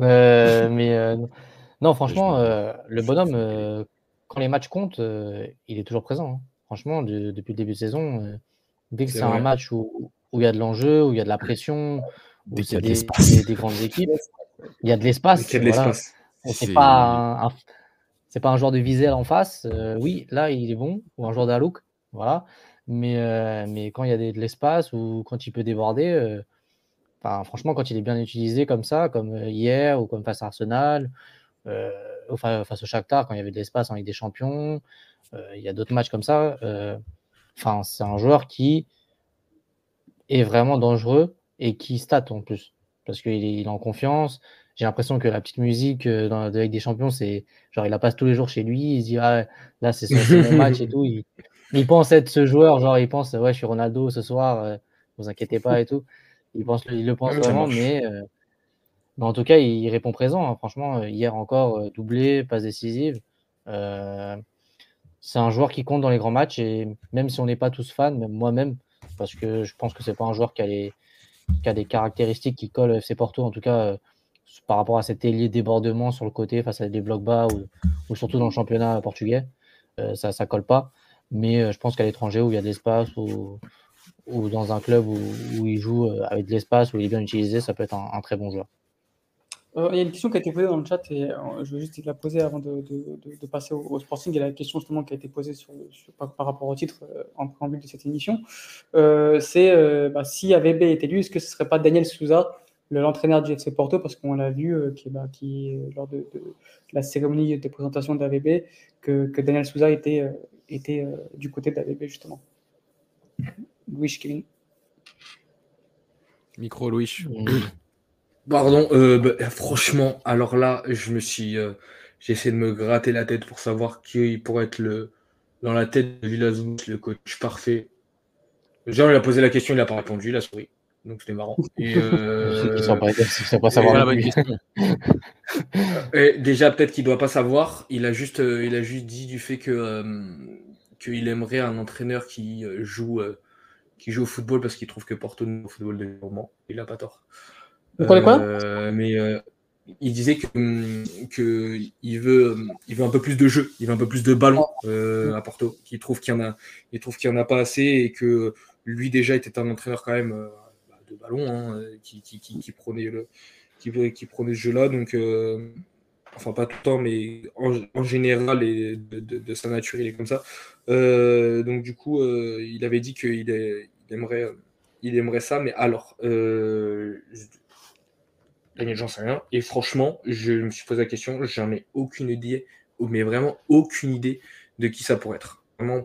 Non, franchement, le bonhomme, quand les matchs comptent, il est toujours présent. Hein. Franchement, depuis le début de saison, dès que c'est un match où il y a de l'enjeu, où il y a de la pression, où c'est des grandes équipes, il y a de l'espace. Il y a de l'espace. C'est pas un joueur de Wiesel en face. Oui, là, il est bon. Ou un joueur d'Alouk. Voilà. Mais quand il y a de l'espace ou quand il peut déborder, franchement, quand il est bien utilisé comme ça, comme hier ou comme face à Arsenal, face au Shakhtar, quand il y avait de l'espace en Ligue des Champions, il y a d'autres matchs comme ça. C'est un joueur qui est vraiment dangereux et qui stat en plus. Parce qu'il est en confiance. J'ai l'impression que la petite musique de Ligue des Champions, c'est genre il la passe tous les jours chez lui. Il se dit là c'est mon match et tout. Il pense être ce joueur, genre il pense je suis Ronaldo ce soir. Vous inquiétez pas et tout. Il le pense vraiment, mais en tout cas il répond présent. Hein. Franchement hier encore doublé, passe décisive. C'est un joueur qui compte dans les grands matchs et même si on n'est pas tous fans, même moi-même, parce que je pense que c'est pas un joueur qui a des caractéristiques qui collent au FC Porto en tout cas. Par rapport à cet ailier débordement sur le côté face à des blocs bas ou surtout dans le championnat portugais, ça colle pas. Mais je pense qu'à l'étranger où il y a de l'espace ou dans un club où il joue avec de l'espace, où il est bien utilisé, ça peut être un très bon joueur. Il y a une question qui a été posée dans le chat et je vais juste la poser avant de passer au Sporting. Il y a la question justement qui a été posée par rapport au titre en préambule de cette émission. C'est si AVB était élu, est-ce que ce ne serait pas Daniel Souza, l'entraîneur du FC Porto, parce qu'on l'a vu qui lors de la cérémonie de présentation d'AVB, que Daniel Souza était du côté d'AVB justement. Louis, Kevin. Micro, Louis. Pardon, franchement, alors là, j'ai essayé de me gratter la tête pour savoir qui pourrait être dans la tête de Villas-Boas, le coach parfait. Genre, il a posé la question, il n'a pas répondu, il a souri. Donc c'était marrant. Et, Ils sont pas C'est savoir pas la non bonne plus. question. déjà, peut-être qu'il doit pas savoir. Il a juste dit du fait qu'il aimerait un entraîneur qui joue au football parce qu'il trouve que Porto n'est au football de moment. Il a pas tort. Quoi Mais il disait que il veut un peu plus de jeu, il veut un peu plus de ballon à Porto. Qu'il trouve qu'il y en a pas assez et que lui déjà était un entraîneur quand même de ballon, hein, qui prenait ce jeu-là. Donc enfin pas tout le temps, mais en général et de sa nature il est comme ça. Donc du coup il avait dit qu'il aimerait ça, mais alors Daniel, j'en sais rien. Et franchement, je me suis posé la question, j'en ai aucune idée, mais vraiment aucune idée de qui ça pourrait être. Vraiment,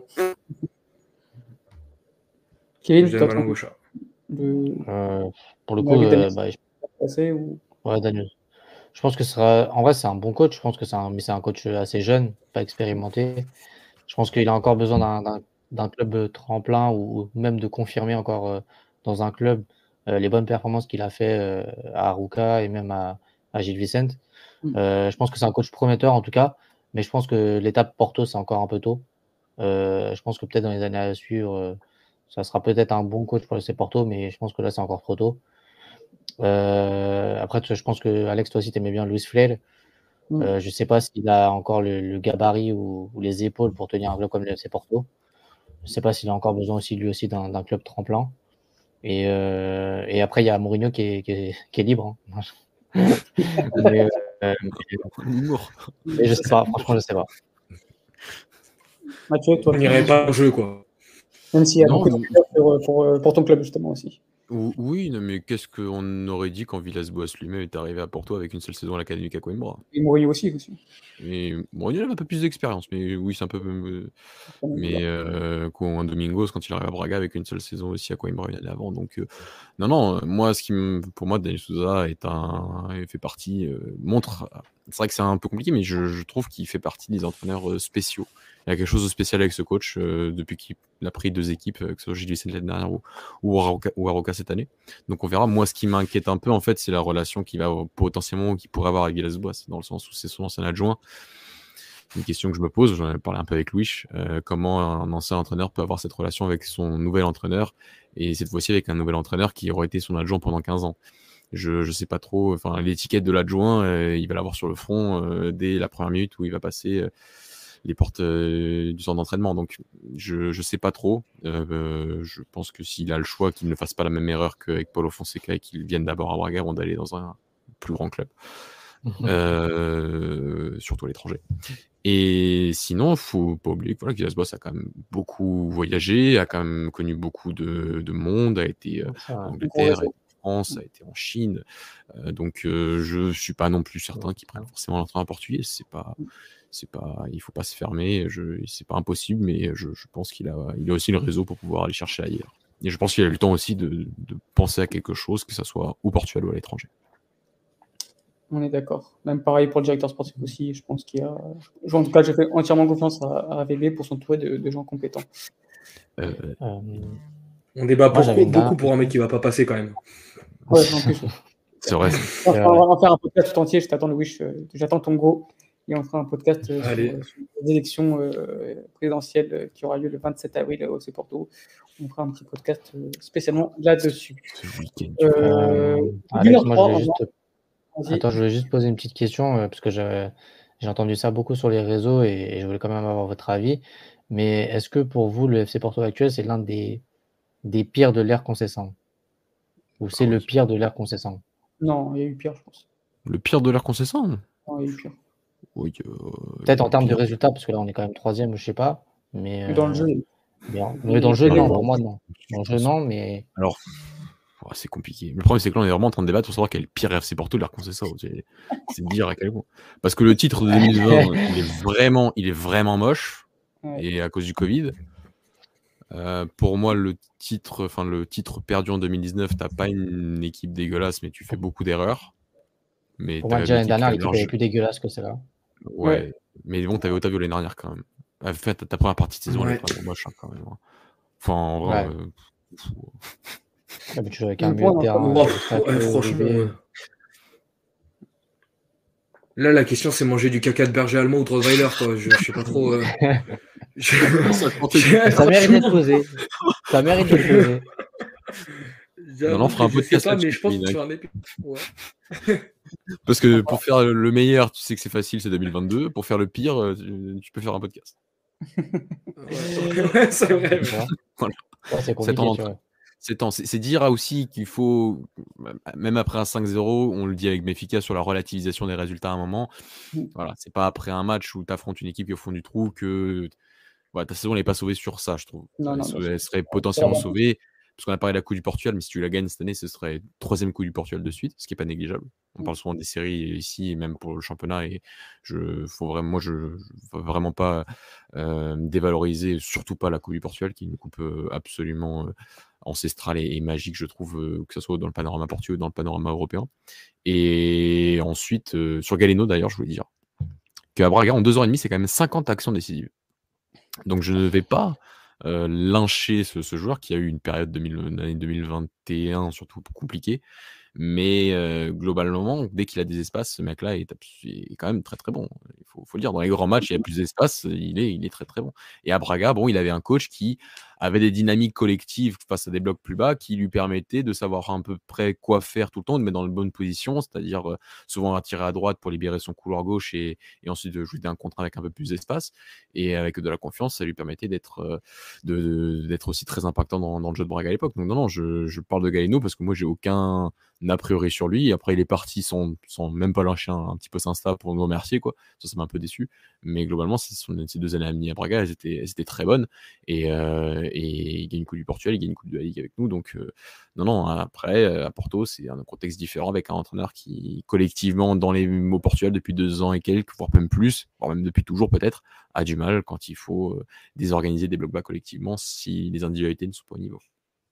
Kevin, je donne ma langue au chat. Pour le coup, ou... Daniel. Je pense que en vrai, c'est un bon coach. Je pense que c'est un coach assez jeune, pas expérimenté. Je pense qu'il a encore besoin d'un club tremplin ou même de confirmer encore dans un club les bonnes performances qu'il a fait à Arouca et même à Gilles Vicente. Je pense que c'est un coach prometteur en tout cas, mais je pense que l'étape Porto, c'est encore un peu tôt. Je pense que peut-être dans les années à suivre, ça sera peut-être un bon coach pour le FC Porto, mais je pense que là, c'est encore trop tôt. Après, je pense que Alex, toi aussi, t'aimais bien Luis Fiel. Je sais pas s'il a encore le gabarit ou les épaules pour tenir un club comme le FC Porto. Je sais pas s'il a encore besoin aussi lui aussi d'un club tremplin. Et après, il y a Mourinho qui est libre. Hein. mais je sais pas, franchement, je sais pas. Mathieu, toi, on n'irait pas au jeu, quoi. Même s'il y a beaucoup de pour ton club, justement, aussi. Oui, non, mais qu'est-ce qu'on aurait dit quand Villas-Boas lui-même est arrivé à Porto avec une seule saison à l'Académique à Coimbra? Et Mourinho aussi. Et Mourinho avait un peu plus d'expérience, mais oui, c'est un peu. Mais un Domingos, quand il arrive à Braga avec une seule saison aussi à Coimbra l'année avant. Donc, non, moi, pour moi, Daniel Sousa fait partie, montre. C'est vrai que c'est un peu compliqué, mais je trouve qu'il fait partie des entraîneurs spéciaux. Il y a quelque chose de spécial avec ce coach depuis qu'il a pris 2 équipes, que ce soit Gilles Vicente l'année dernière ou Arouca cette année. Donc on verra. Moi, ce qui m'inquiète un peu, en fait, c'est la relation qu'il pourrait avoir avec Villas-Boas, dans le sens où c'est son ancien adjoint. Une question que je me pose, j'en ai parlé un peu avec Louis, comment un ancien entraîneur peut avoir cette relation avec son nouvel entraîneur, et cette fois-ci avec un nouvel entraîneur qui aurait été son adjoint pendant 15 ans. Je sais pas trop, enfin l'étiquette de l'adjoint, il va l'avoir sur le front dès la première minute où il va passer les portes du centre d'entraînement. Donc je sais pas trop. Je pense que s'il a le choix, qu'il ne fasse pas la même erreur qu'avec Paulo Fonseca et qu'il vienne d'abord à Braga avant d'aller dans un plus grand club. Surtout à l'étranger. Et sinon, faut pas oublier que Villas-Boas a quand même beaucoup voyagé, a quand même connu beaucoup de monde, a été en Angleterre, a été en France, a été en Chine. Donc je suis pas non plus certain qu'il prenne forcément l'entraîneur portugais. Il faut pas se fermer. C'est pas impossible, mais je pense qu'il a aussi le réseau pour pouvoir aller chercher ailleurs. Et je pense qu'il a eu le temps aussi de penser à quelque chose, que ça soit au Portugal ou à l'étranger. On est d'accord. Même pareil pour le directeur sportif aussi. Je pense qu'il y a. En tout cas, j'ai fait entièrement confiance à VB pour s'entourer de gens compétents. On débat beaucoup pour un mec qui va pas passer quand même. Ouais, en plus. C'est vrai. On va faire un podcast tout entier. Je t'attends, Louis. J'attends ton go. Et on fera un podcast sur les élections présidentielles qui aura lieu le 27 avril au FC Porto. On fera un petit podcast spécialement là-dessus. Ce week-end. Alex, moi, je voulais juste poser une petite question parce que j'ai entendu ça beaucoup sur les réseaux et je voulais quand même avoir votre avis. Mais est-ce que pour vous, le FC Porto actuel, c'est l'un des pires de l'ère Conceição? Ou c'est le pire de l'ère Conceição? Non, il y a eu pire, je pense. Le pire de l'ère Conceição? Non, il y a eu pire. Oui, peut-être en termes de résultats, parce que là, on est quand même 3e, je sais pas. Mais dans le jeu, mais dans le jeu, non. Pour moi, non. Dans le jeu, non, mais. Alors, c'est compliqué. Le problème, c'est que là, on est vraiment en train de débattre pour savoir quel est le pire FC Porto de l'ère Conceição. C'est dire à quel point. Parce que le titre de 2020, il est vraiment moche. Ouais. Et à cause du Covid. Pour moi, le titre perdu en 2019, t'as pas une équipe dégueulasse, mais tu fais beaucoup d'erreurs. Mais pour moi, déjà l'année dernière, l'équipe est plus dégueulasse que celle-là. Ouais, mais bon, t'avais Otavio l'année dernière quand même. En fait, ta première partie de saison, elle est vraiment moche hein, quand même. Enfin, en vrai, Ah, mais tu joues avec Le un milieu point de dans terrain le- Franchement, Ribé. là, la question, c'est manger du caca de berger allemand ou de Rottweiler, quoi. Je sais pas trop. Ça comptait du Ça mérite d'être posé. Ça mérite d'être posé. Non, on fera un Je sais podcast pas, mais là-dessus, je pense que Kevin, sur un épisode. Ouais. parce que pour faire le meilleur, tu sais que c'est facile, c'est 2022. Pour faire le pire, tu peux faire un podcast. Ouais, c'est vrai. Tu vois. Voilà. Ouais, c'est 7 compliqué, ans tu vois. c'est dire aussi qu'il faut, même après un 5-0, on le dit avec Benfica sur la relativisation des résultats à un moment. Voilà, c'est pas après un match où tu affrontes une équipe qui est au fond du trou que voilà, ta saison n'est pas sauvée sur ça, je trouve. Non, non, Elle serait potentiellement sauvée, parce qu'on a parlé de la Coupe du Portugal, mais si tu la gagnes cette année, ce serait 3e Coupe du Portugal de suite, ce qui n'est pas négligeable. On parle souvent des séries ici, et même pour le championnat, et moi, je ne veux vraiment pas dévaloriser, surtout pas la Coupe du Portugal, qui est une coupe absolument ancestrale et magique, je trouve, que ce soit dans le panorama portugais ou dans le panorama européen. Et ensuite, sur Galeno, d'ailleurs, je voulais dire qu'à Braga, en 2h30, c'est quand même 50 actions décisives. Donc je ne vais pas lyncher ce joueur qui a eu une période l'année 2021 surtout compliquée. Mais globalement, dès qu'il a des espaces, ce mec-là est quand même très très bon. Il faut le dire. Dans les grands matchs, il y a plus d'espace, il est très très bon. Et à Braga, bon, il avait un coach qui avait des dynamiques collectives face à des blocs plus bas qui lui permettaient de savoir à peu près quoi faire tout le temps, de mettre dans la bonne position, c'est-à-dire souvent attirer à droite pour libérer son couloir gauche et ensuite de jouer d'un contre avec un peu plus d'espace. Et avec de la confiance, ça lui permettait d'être aussi très impactant dans le jeu de Braga à l'époque. Donc non, je parle de Galeno parce que moi, j'ai aucun a priori sur lui. Après, il est parti sans même pas lâcher un petit peu Insta pour nous remercier, quoi. Ça m'a un peu déçu. Mais globalement, ces 2 années à à Braga, elles étaient très bonnes. Et il gagne une Coupe du Portugal, il gagne une Coupe de la Ligue avec nous. Donc, non, après, à Porto, c'est un contexte différent avec un entraîneur qui, collectivement, au Portugal, depuis 2 ans et quelques, voire même plus, voire même depuis toujours peut-être, a du mal quand il faut désorganiser des blocs bas collectivement si les individualités ne sont pas au niveau.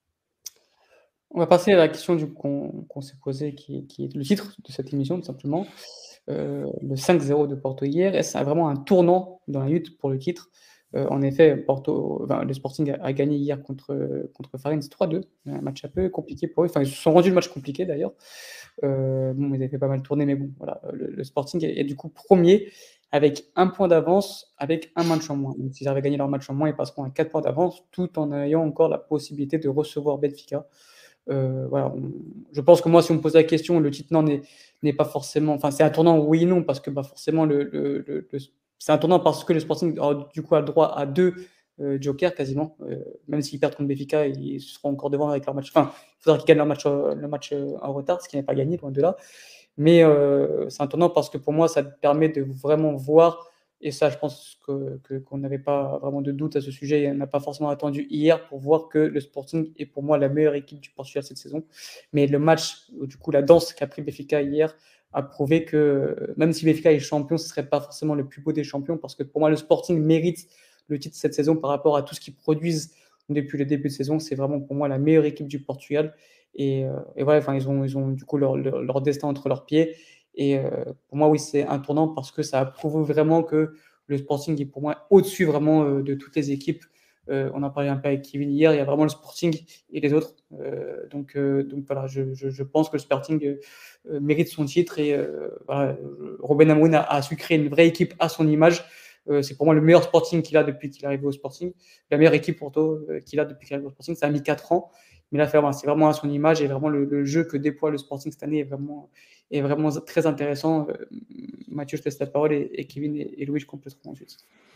On va passer à la question qu'on s'est posée, qui est le titre de cette émission, tout simplement. Le 5-0 de Porto hier, est-ce vraiment un tournant dans la lutte pour le titre? En effet, le Sporting a gagné hier contre Farense 3-2, un match un peu compliqué pour eux. Enfin, ils se sont rendus le match compliqué d'ailleurs. Bon, ils avaient fait pas mal tourner, mais bon, voilà. Le Sporting est du coup premier avec 1 point d'avance, avec un match en moins. Donc, s'ils avaient gagné leur match en moins, ils passeront à 4 points d'avance, tout en ayant encore la possibilité de recevoir Benfica. Voilà, je pense que moi, si on me pose la question, le titre n'est pas forcément. Enfin, c'est un tournant, oui et non, parce que forcément, c'est un tournant parce que le Sporting du coup a le droit à 2 jokers quasiment. Même s'ils perdent contre Benfica, ils seront encore devant avec leur match. Enfin, il faudra qu'ils gagnent le match en retard, ce qui n'est pas gagné, loin de là. Mais c'est un tournant parce que pour moi, ça permet de vraiment voir. Et ça, je pense qu'on n'avait pas vraiment de doute à ce sujet. On n'a pas forcément attendu hier pour voir que le Sporting est pour moi la meilleure équipe du Portugal cette saison. Mais le match, du coup, la danse qu'a pris Benfica hier a prouvé que même si Benfica est champion, ce ne serait pas forcément le plus beau des champions parce que pour moi, le Sporting mérite le titre cette saison par rapport à tout ce qu'ils produisent depuis le début de saison. C'est vraiment pour moi la meilleure équipe du Portugal. Et voilà, enfin, ils ont du coup leur destin entre leurs pieds. Et pour moi, oui, c'est un tournant parce que ça prouve vraiment que le Sporting est pour moi au-dessus vraiment de toutes les équipes. On a parlé un peu avec Kevin hier, il y a vraiment le Sporting et les autres. Donc voilà, je pense que le Sporting mérite son titre et voilà, Ruben Amorim a su créer une vraie équipe à son image. C'est pour moi le meilleur Sporting qu'il a depuis qu'il est arrivé au Sporting. La meilleure équipe Porto qu'il a depuis qu'il est arrivé au Sporting. Ça a mis 4 ans. Mais là, c'est vraiment à son image et vraiment le jeu que déploie le Sporting cette année est vraiment très intéressant. Mathieu, je te laisse la parole et Kevin et Louis, je compléteront ensuite.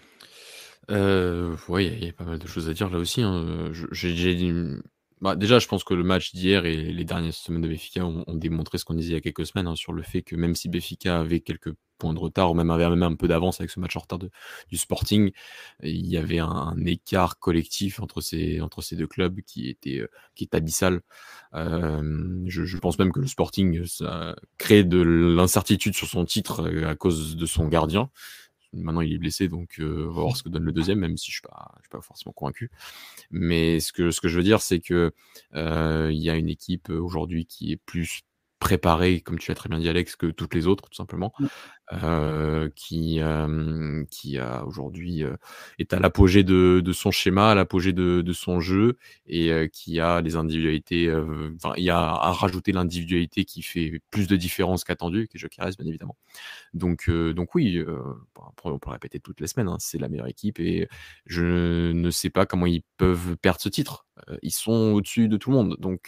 Oui, il y a pas mal de choses à dire là aussi. Hein. Déjà, je pense que le match d'hier et les dernières semaines de Benfica ont démontré ce qu'on disait il y a quelques semaines sur le fait que même si Benfica avait quelques points de retard ou avait même un peu d'avance avec ce match en retard du Sporting, il y avait un écart collectif entre ces 2 clubs qui est abyssal. Je pense même que le Sporting ça crée de l'incertitude sur son titre à cause de son gardien. Maintenant, il est blessé, donc on va voir ce que donne le deuxième, même si je suis pas forcément convaincu. Mais ce que je veux dire, c'est que il y a une équipe aujourd'hui qui est plus préparée, comme tu l'as très bien dit Alex, que toutes les autres tout simplement. Qui a aujourd'hui est à l'apogée de son schéma, à l'apogée de son jeu et qui a les individualités, il y a à rajouter l'individualité qui fait plus de différence qu'attendu, qui est Gyökeres bien évidemment. Donc oui, on peut le répéter toutes les semaines, hein, c'est la meilleure équipe et je ne sais pas comment ils peuvent perdre ce titre. Ils sont au-dessus de tout le monde, donc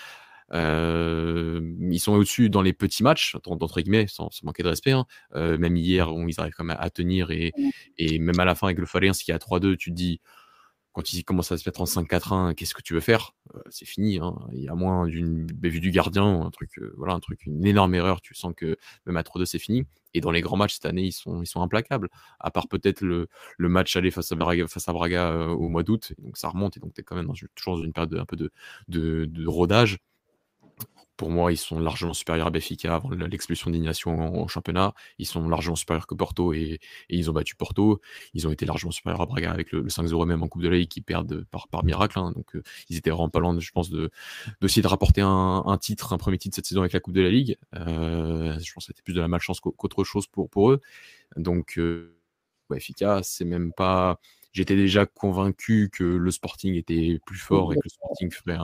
ils sont au-dessus dans les petits matchs, entre guillemets, sans manquer de respect, hein. Même hier, ils arrivent quand même à tenir et même à la fin avec le Falaise qui est à 3-2, tu te dis, quand ils commencent à se mettre en 5-4-1, qu'est-ce que tu veux faire? C'est fini, hein. Il y a moins d'une vue du gardien, un truc, une énorme erreur, tu sens que même à 3-2, c'est fini. Et dans les grands matchs cette année, ils sont implacables. À part peut-être le match aller face à Braga au mois d'août, donc ça remonte et donc tu es quand même toujours dans une période un peu de rodage. Pour moi, ils sont largement supérieurs à Benfica avant l'expulsion d'Ignacio au championnat. Ils sont largement supérieurs que Porto et ils ont battu Porto. Ils ont été largement supérieurs à Braga avec le 5-0 même en Coupe de la Ligue qu'ils perdent par miracle, hein. Donc ils étaient vraiment pas loin, je pense, d'essayer de rapporter un titre, un premier titre cette saison avec la Coupe de la Ligue. Je pense que c'était plus de la malchance qu'autre chose pour eux. Donc Benfica, c'est même pas... J'étais déjà convaincu que le Sporting était plus fort et que le Sporting ferait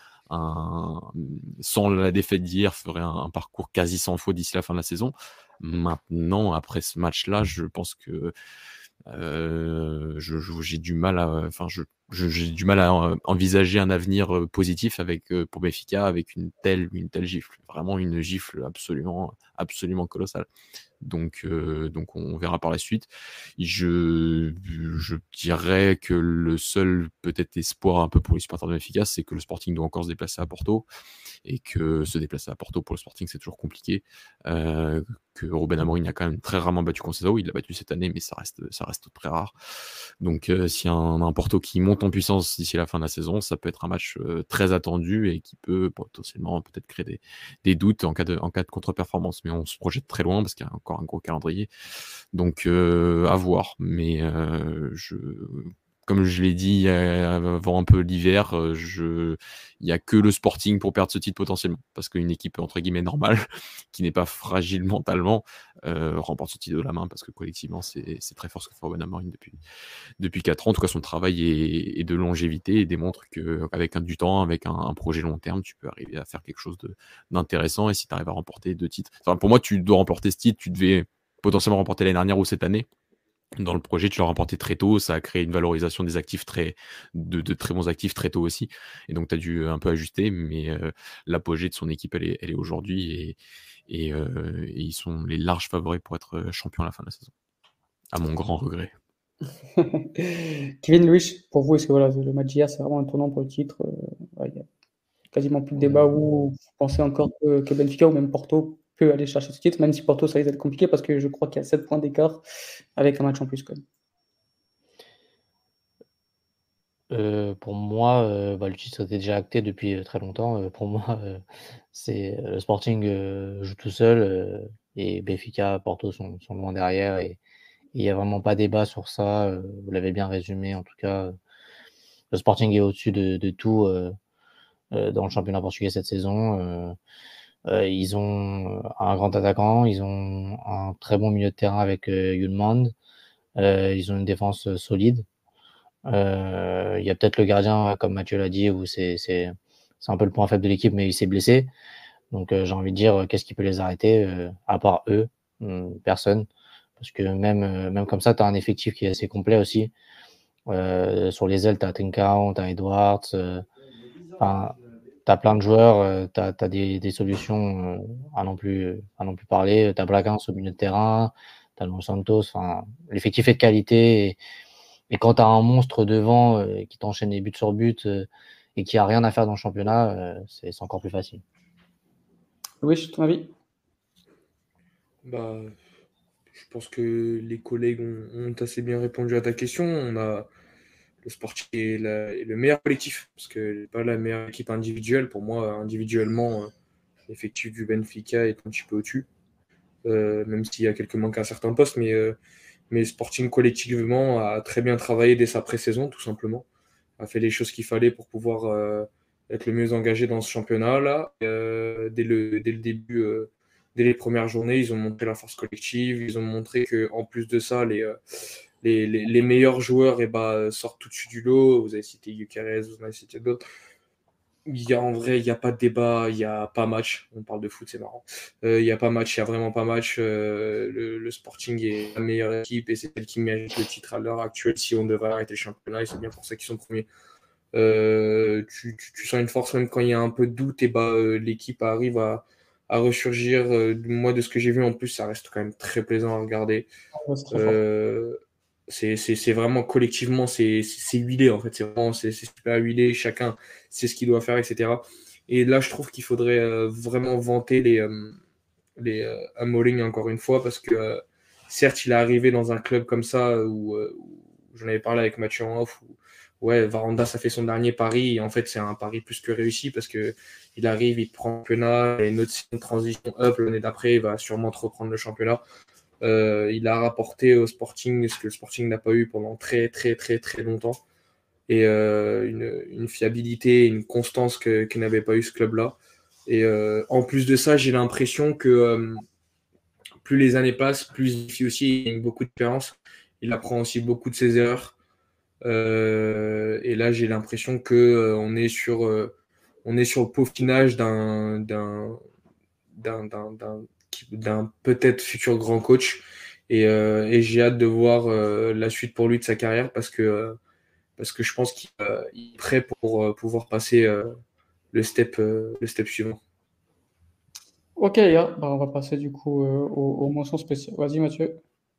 sans la défaite d'hier, ferait un parcours quasi sans faute d'ici la fin de la saison. Maintenant, après ce match-là, je pense que j'ai du mal à envisager un avenir positif pour Benfica avec une telle gifle, vraiment une gifle absolument colossale. Donc on verra par la suite. Je dirais que le seul peut-être espoir un peu pour les supporters de Benfica, c'est que le Sporting doit encore se déplacer à Porto et que se déplacer à Porto pour le Sporting, c'est toujours compliqué. Que Ruben Amorim a quand même très rarement battu Conceição. Il l'a battu cette année, mais ça reste très rare. Donc s'il y a un Porto qui monte en puissance d'ici la fin de la saison, ça peut être un match très attendu et qui peut potentiellement peut-être créer des doutes en cas de contre-performance. Mais on se projette très loin parce qu'il y a encore un gros calendrier. Donc à voir. Mais comme je l'ai dit avant un peu l'hiver, il n'y a que le Sporting pour perdre ce titre potentiellement. Parce qu'une équipe, entre guillemets, normale, qui n'est pas fragile mentalement, remporte ce titre de la main parce que collectivement, c'est très fort ce que fait Ruben Amorim depuis 4 ans. En tout cas, son travail est de longévité et démontre qu'avec du temps, avec un projet long terme, tu peux arriver à faire quelque chose d'intéressant. Et si tu arrives à remporter 2 titres... Enfin, pour moi, tu dois remporter ce titre, tu devais potentiellement remporter l'année dernière ou cette année. Dans le projet, tu l'as remporté très tôt, ça a créé une valorisation des actifs de très bons actifs très tôt aussi. Et donc, tu as dû un peu ajuster, mais l'apogée de son équipe, elle est aujourd'hui et ils sont les larges favoris pour être champions à la fin de la saison. À mon grand regret. Kevin, Louis, pour vous, est-ce que le match d'hier, c'est vraiment un tournant pour le titre? Il n'y a quasiment plus de débat où vous pensez encore que Benfica ou même Porto peut aller chercher ce titre, même si Porto, ça risque d'être compliqué parce que je crois qu'il y a 7 points d'écart avec un match en plus quand même. Pour moi, le titre était déjà acté depuis très longtemps. Pour moi, c'est le Sporting joue tout seul et Benfica, Porto sont loin derrière et il n'y a vraiment pas débat sur ça. Vous l'avez bien résumé en tout cas. Le Sporting est au-dessus de tout dans le championnat portugais cette saison. Ils ont un grand attaquant, ils ont un très bon milieu de terrain avec Yulmand. Ils ont une défense solide. Il y a peut-être le gardien, comme Mathieu l'a dit, où c'est un peu le point faible de l'équipe, mais il s'est blessé. Donc j'ai envie de dire, qu'est-ce qui peut les arrêter à part eux? Personne. Parce que même comme ça, tu as un effectif qui est assez complet aussi. Sur les ailes, tu as Trincão, tu as Edwards. Tu as plein de joueurs, tu as des solutions à non plus parler. Tu as Bragança au milieu de terrain, tu as Los Santos. L'effectif est de qualité. Et quand tu as un monstre devant qui t'enchaîne les buts sur but et qui a rien à faire dans le championnat, c'est encore plus facile. Oui, ton avis? Je pense que les collègues ont assez bien répondu à ta question. On a le Sporting est le meilleur collectif, parce que c'est pas la meilleure équipe individuelle. Pour moi, individuellement, l'effectif du Benfica est un petit peu au-dessus, même s'il y a quelques manques à certains postes, mais Sporting collectivement a très bien travaillé dès sa pré-saison, tout simplement, a fait les choses qu'il fallait pour pouvoir être le mieux engagé dans ce championnat-là. Dès le début, dès les premières journées, ils ont montré la force collective. Ils ont montré qu'en plus de ça, les meilleurs joueurs sortent tout de suite du lot. Vous avez cité Gyökeres, vous en avez cité d'autres. En vrai, il n'y a pas de débat, il n'y a pas match. On parle de foot, c'est marrant. Il n'y a pas match, il n'y a vraiment pas match. Le Sporting est la meilleure équipe et c'est celle qui mérite le titre à l'heure actuelle. Si on devait arrêter le championnat, et c'est bien pour ça qu'ils sont premiers. Tu sens une force même quand il y a un peu de doute, l'équipe arrive à ressurgir. Moi, de ce que j'ai vu en plus, ça reste quand même très plaisant à regarder. Ouais, c'est très fort. C'est vraiment collectivement, c'est huilé en fait. C'est super huilé. Chacun sait ce qu'il doit faire, etc. Et là, je trouve qu'il faudrait vraiment vanter Amorim encore une fois parce que certes, il est arrivé dans un club comme ça où j'en avais parlé avec Mathieu en off. Ouais, Varanda, ça fait son dernier pari. Et en fait, c'est un pari plus que réussi parce que il arrive, il prend le championnat et une autre transition up l'année d'après, il va sûrement te reprendre le championnat. Il a rapporté au Sporting ce que le Sporting n'a pas eu pendant très très très très longtemps et une fiabilité, une constance que n'avait pas eu ce club-là. Et en plus de ça, j'ai l'impression que plus les années passent, plus il aussi il y a beaucoup d'expérience. Il apprend aussi beaucoup de ses erreurs. Et là, j'ai l'impression que on est sur le peaufinage d'un peut-être futur grand coach. Et j'ai hâte de voir la suite pour lui de sa carrière parce que je pense qu'il est prêt pour pouvoir passer le step suivant. Ok, les gars, on va passer du coup aux mentions spéciales. Vas-y, Mathieu.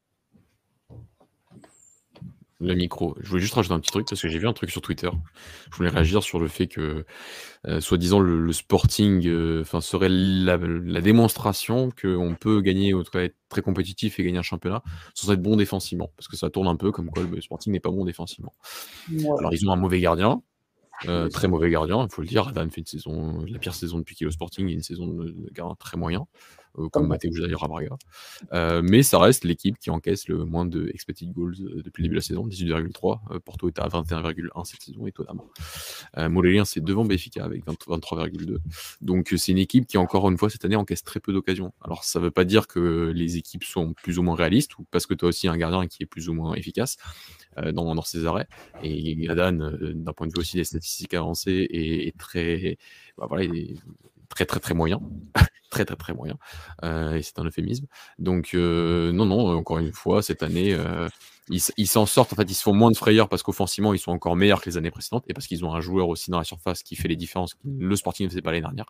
Le micro. Je voulais juste rajouter un petit truc parce que j'ai vu un truc sur Twitter. Je voulais réagir sur le fait que, soi-disant, le Sporting serait la démonstration qu'on peut gagner, en tout cas être très compétitif et gagner un championnat sans être bon défensivement. Parce que ça tourne un peu comme quoi le Sporting n'est pas bon défensivement. Ouais. Alors, ils ont un mauvais gardien. Très mauvais gardien, il faut le dire. Adan fait la pire saison depuis qu'il est au Sporting, et une saison de gardien très moyen, comme Matteo d'ailleurs à Braga. Mais ça reste l'équipe qui encaisse le moins de expected goals depuis le début de la saison, 18,3. Porto est à 21,1 cette saison, étonnamment. Montpellier, c'est devant Benfica avec 23,2. Donc c'est une équipe qui, encore une fois, cette année, encaisse très peu d'occasions. Alors ça ne veut pas dire que les équipes sont plus ou moins réalistes, ou parce que tu as aussi un gardien qui est plus ou moins efficace dans ses arrêts. Et Adan, d'un point de vue aussi des statistiques avancées, est très, il est très très très moyen. Très très très moyen. Et c'est un euphémisme. Donc non, encore une fois, cette année, ils s'en sortent. En fait, ils se font moins de frayeur parce qu'offensivement, ils sont encore meilleurs que les années précédentes et parce qu'ils ont un joueur aussi dans la surface qui fait les différences que le Sporting ne faisait pas l'année dernière.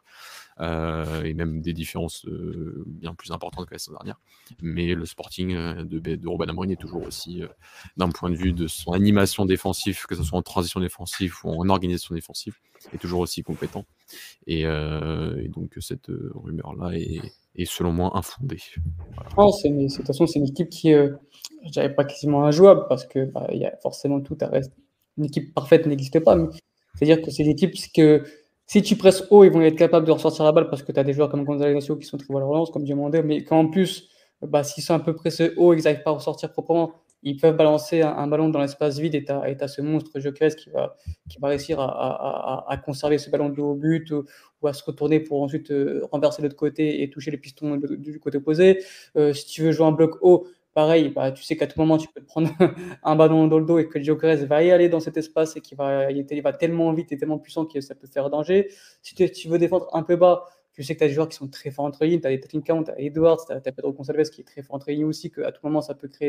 Et même des différences bien plus importantes que la saison dernière. Mais le Sporting de Ruben Amorim est toujours aussi, d'un point de vue de son animation défensive, que ce soit en transition défensive ou en organisation défensive, est toujours aussi compétent. Et donc cette rumeur-là est selon moi infondée. Voilà. Oh, de toute façon, c'est une équipe qui, je dirais pas quasiment injouable parce que il y a forcément tout à rester. Une équipe parfaite n'existe pas, mais c'est-à-dire que c'est l'équipe que si tu presses haut, ils vont être capables de ressortir la balle parce que tu as des joueurs comme Gonzalo Ignacio qui sont très bons à la relance, comme Diomandé, mais qu'en plus, s'ils sont un peu pressés haut et qu'ils n'arrivent pas à ressortir proprement, ils peuvent balancer un ballon dans l'espace vide et tu as ce monstre Gyökeres qui va réussir à conserver ce ballon de haut but ou à se retourner pour ensuite renverser de l'autre côté et toucher les pistons du côté opposé. Si tu veux jouer un bloc haut, pareil, tu sais qu'à tout moment, tu peux te prendre un ballon dans le dos et que Gyökeres va y aller dans cet espace et qu'il va tellement vite et tellement puissant que ça peut faire danger. Si tu veux défendre un peu bas, tu sais que tu as des joueurs qui sont très forts entre lignes, tu as des Trincão, tu as Edwards, tu as Pedro Gonçalves qui est très fort entre lignes aussi, qu'à tout moment, ça peut créer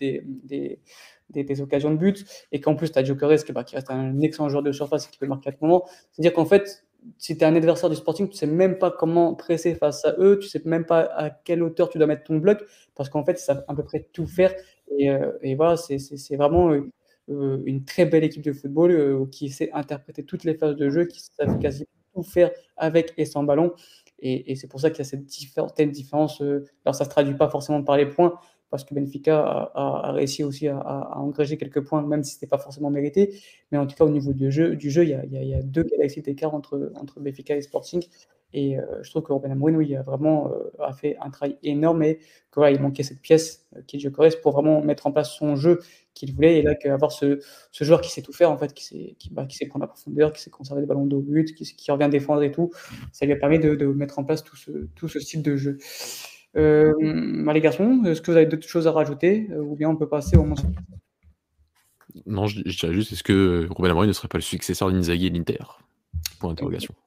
des occasions de but, et qu'en plus, tu as Gyökeres qui reste un excellent joueur de surface et qui peut marquer à tout moment. C'est-à-dire qu'en fait, si tu es un adversaire du Sporting, tu ne sais même pas comment presser face à eux, tu ne sais même pas à quelle hauteur tu dois mettre ton bloc, parce qu'en fait, ils savent à peu près tout faire. Et voilà, c'est vraiment une très belle équipe de football qui sait interpréter toutes les phases de jeu, qui savent quasiment tout faire avec et sans ballon. Et c'est pour ça qu'il y a cette telle différence. Alors, ça ne se traduit pas forcément par les points, parce que Benfica a réussi aussi à engranger quelques points, même si ce n'était pas forcément mérité. Mais en tout cas, au niveau du jeu, il y a deux galaxies d'écart entre Benfica et Sporting. Et je trouve que Ruben Amorim, oui, a vraiment a fait un travail énorme et que voilà, il manquait cette pièce qui est Gyökeres pour vraiment mettre en place son jeu qu'il voulait. Et là, avoir ce joueur qui sait tout faire, en fait, qui sait prendre la profondeur, qui sait conserver les ballons de but, qui revient défendre et tout, ça lui a permis de mettre en place tout ce style de jeu. Les garçons, est-ce que vous avez d'autres choses à rajouter ou bien on peut passer au mention? Non, je dirais juste, est-ce que Ruben Amorim ne serait pas le successeur d'Inzaghi et de l'Inter? Point d'interrogation.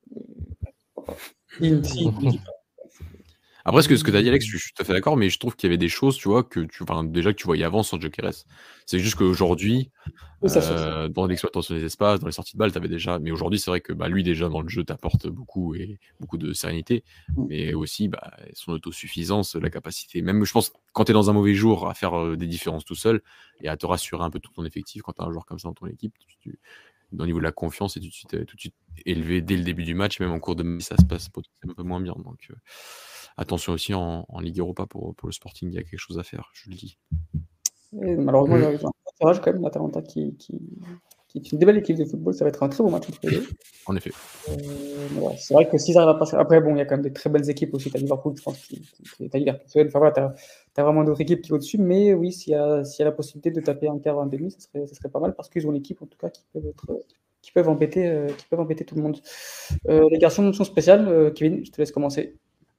Après, ce que tu as dit, Alex, je suis tout à fait d'accord, mais je trouve qu'il y avait des choses, tu vois, déjà que tu voyais avant sans Gyökeres. C'est juste qu'aujourd'hui, dans l'exploitation des espaces, dans les sorties de balles, tu avais déjà. Mais aujourd'hui, c'est vrai que lui, déjà, dans le jeu, t'apporte beaucoup et beaucoup de sérénité, mais aussi son autosuffisance, la capacité. Même, je pense, quand tu es dans un mauvais jour, à faire des différences tout seul et à te rassurer un peu tout ton effectif quand tu as un joueur comme ça dans ton équipe, au niveau de la confiance, et tout de suite élevé dès le début du match, même en cours de match, ça se passe un peu moins bien. Donc, attention aussi en Ligue Europa pour le Sporting, il y a quelque chose à faire, je le dis. Et malheureusement, il y a un tirage quand même, l'Atalanta qui est une belle équipe de football, ça va être un très beau match entre les deux. En effet. C'est vrai que s'ils arrivent à passer. Après, bon, il y a quand même des très bonnes équipes aussi. Tu as Liverpool, je pense, t'as Liverpool. Enfin, voilà, tu as vraiment d'autres équipes qui sont au-dessus. Mais oui, s'il y a la possibilité de taper un quart, un demi, ça serait pas mal parce qu'ils ont une équipe, en tout cas, qui peuvent embêter tout le monde. Les garçons, mention spéciale. Kevin, je te laisse commencer.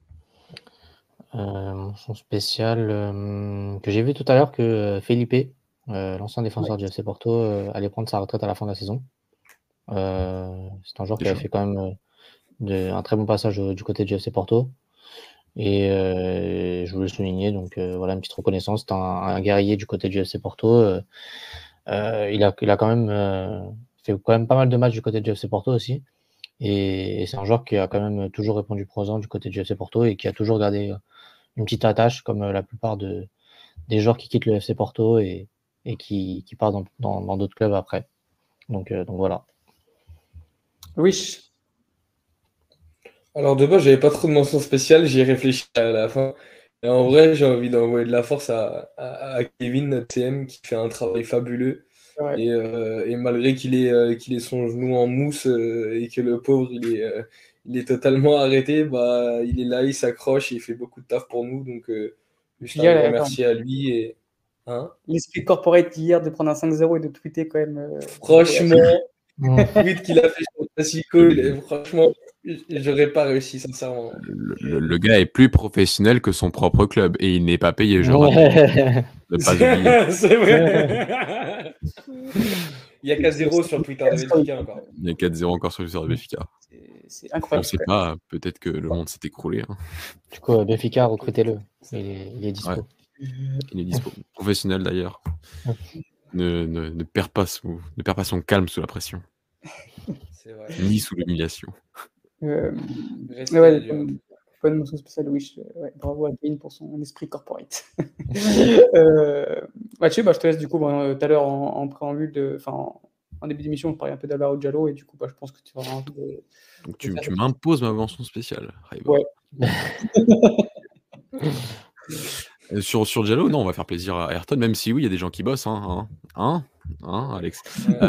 Mention spéciale que j'ai vu tout à l'heure que Felipe, l'ancien défenseur du FC Porto, allait prendre sa retraite à la fin de la saison. C'est un joueur qui a fait quand même un très bon passage du côté du FC Porto. Et je voulais le souligner, donc voilà, une petite reconnaissance. C'est un guerrier du côté du FC Porto. Il a quand même fait quand même pas mal de matchs du côté du FC Porto aussi. Et c'est un joueur qui a quand même toujours répondu présent du côté du FC Porto et qui a toujours gardé une petite attache, comme la plupart des joueurs qui quittent le FC Porto et qui partent dans d'autres clubs après. Donc voilà. Oui. Alors de base, j'avais pas trop de mention spéciale, j'y ai réfléchi à la fin. Et en vrai, j'ai envie d'envoyer de la force à Kevin, notre CM, qui fait un travail fabuleux. Ouais. Et malgré qu'il ait son genou en mousse et que le pauvre il est totalement arrêté, il est là, il s'accroche et il fait beaucoup de taf pour nous. Donc juste un grand merci à lui. Et, l'esprit corporate hier de prendre un 5-0 et de tweeter quand même. Franchement, le tweet qu'il a fait sur le Classico, franchement, j'aurais pas réussi, sincèrement. Le gars est plus professionnel que son propre club et il n'est pas payé, je rappelle. C'est vrai. Il y a 4-0 sur Twitter de Benfica encore. Il y a 4-0 encore sur Twitter de Benfica. C'est incroyable. On ne sait pas, peut-être que le monde s'est écroulé. Hein. Du coup, Benfica, recrutez-le. Il est dispo. Ouais. Il est dispo. Professionnel d'ailleurs. Ne perd pas son calme sous la pression. C'est vrai. Ni sous l'humiliation. Pas une mention spéciale, oui. Bravo à Kevin pour son esprit corporate. Mathieu, je te laisse du coup, tout à l'heure en préambule, en début d'émission, je parlais un peu d'Alvaro Diallo et du coup, je pense que tu auras envie de. Donc tu m'imposes ma mention spéciale. Ouais. Sur Diallo, non, on va faire plaisir à Ayrton, même si oui, il y a des gens qui bossent, Alex.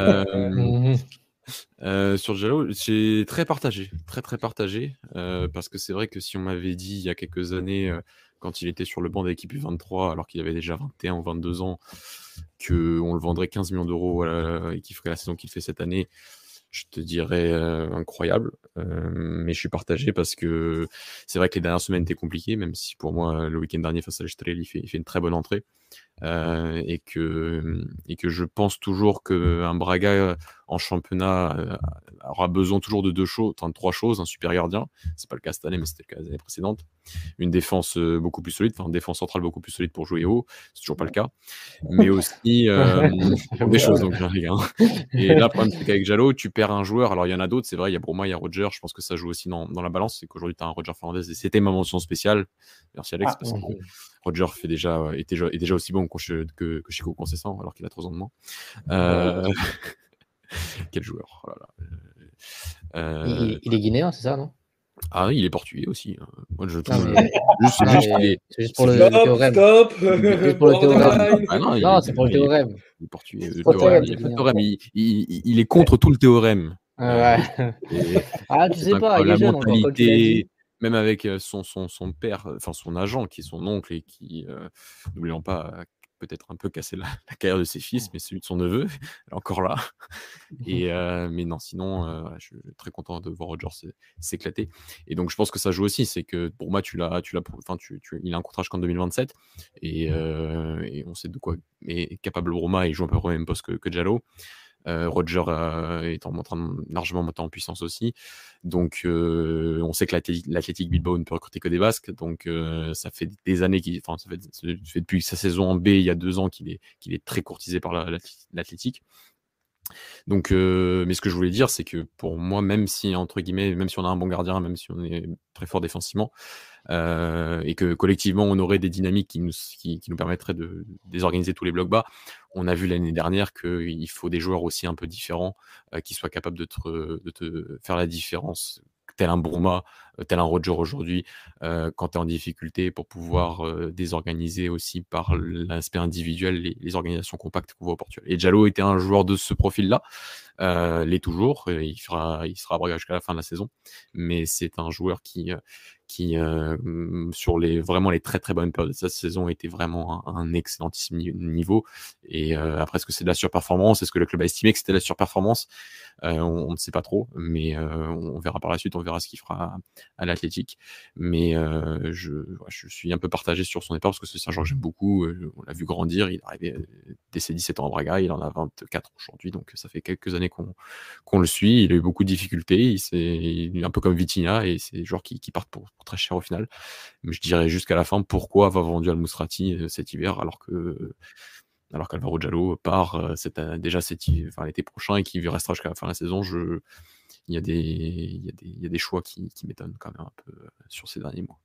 Sur Diallo, c'est très partagé, très partagé, parce que c'est vrai que si on m'avait dit il y a quelques années, quand il était sur le banc de l'équipe U23, alors qu'il avait déjà 21 ou 22 ans, qu'on le vendrait 15 millions d'euros et qu'il ferait la saison qu'il fait cette année, je te dirais incroyable, mais je suis partagé parce que c'est vrai que les dernières semaines étaient compliquées, même si pour moi le week-end dernier face à l'Estoril il fait une très bonne entrée, et que je pense toujours qu'un Braga en championnat aura besoin toujours de trois choses: un super gardien, c'est pas le cas cette année mais c'était le cas les années précédentes, une défense beaucoup plus solide, une défense centrale beaucoup plus solide pour jouer haut, c'est toujours pas le cas, mais aussi des choses donc les gars. Et là le problème c'est qu'avec Diallo tu perds un joueur, alors il y en a d'autres, c'est vrai, il y a Bruma, il y a Roger, je pense que ça joue aussi dans la balance, c'est qu'aujourd'hui tu as un Roger Fernandez et c'était ma mention spéciale, merci Alex, parce que Roger est déjà aussi bon que Chico Conceição alors qu'il a 3 ans de moins. Quel joueur, oh là là. Il est guinéen, c'est ça, non? Ah oui, il est portugais aussi. Moi, je trouve. C'est juste pour le théorème. Stop. Juste pour le théorème. Non, c'est pour le théorème. Il est portugais. Il est contre tout le théorème. Ouais. Et Ah, tu c'est sais pas, il la est jeune encore, comme tu l'as mentalité, dit. même avec son père, enfin son agent qui est son oncle et qui, n'oublions pas, a peut-être un peu cassé la carrière de ses fils, mais celui de son neveu, elle est encore là. Mais non, sinon, voilà, je suis très content de voir Rodgers s'éclater. Et donc, je pense que ça joue aussi. C'est que pour moi, enfin, il a un contrat jusqu'en 2027 et on sait de quoi est capable Bruma. Il joue un peu au même poste que Jallo. Roger est en train de largement monter en puissance aussi. Donc, on sait que l'Athletic Bilbao ne peut recruter que des Basques. Donc, ça fait des années ça fait depuis sa saison en B, il y a 2 ans qu'il est très courtisé par l'Athletic. Donc, mais ce que je voulais dire, c'est que pour moi, même si, entre guillemets, même si on a un bon gardien, même si on est très fort défensivement, et que collectivement, on aurait des dynamiques qui nous permettraient de désorganiser tous les blocs bas, on a vu l'année dernière qu'il faut des joueurs aussi un peu différents, qui soient capables de te faire la différence, tel un Bruma, tel un Roger aujourd'hui, quand tu es en difficulté pour pouvoir désorganiser aussi par l'aspect individuel les organisations compactes qu'on voit au Portugal. Et Jallo était un joueur de ce profil-là, l'est toujours, il sera à Braga jusqu'à la fin de la saison, mais c'est un joueur qui sur vraiment les très très bonnes périodes de cette saison était vraiment un excellentissime niveau. Et après, est-ce que c'est de la surperformance? Est-ce que le club a estimé que c'était de la surperformance? On ne sait pas trop, mais on verra par la suite, on verra ce qu'il fera à l'Athletic. Mais je suis un peu partagé sur son départ parce que c'est un joueur que j'aime beaucoup. On l'a vu grandir, il est arrivé dès ses 17 ans à Braga, il en a 24 aujourd'hui, donc ça fait quelques années qu'on le suit. Il a eu beaucoup de difficultés, il est un peu comme Vitinha et c'est des joueurs qui partent pour très cher au final. Mais je dirais jusqu'à la fin pourquoi avoir vendu Al-Mousrati cet hiver alors qu'Alvaro Jallo part déjà l'été prochain et qu'il restera jusqu'à la fin de la saison. Il y a des choix qui m'étonnent quand même un peu sur ces derniers mois.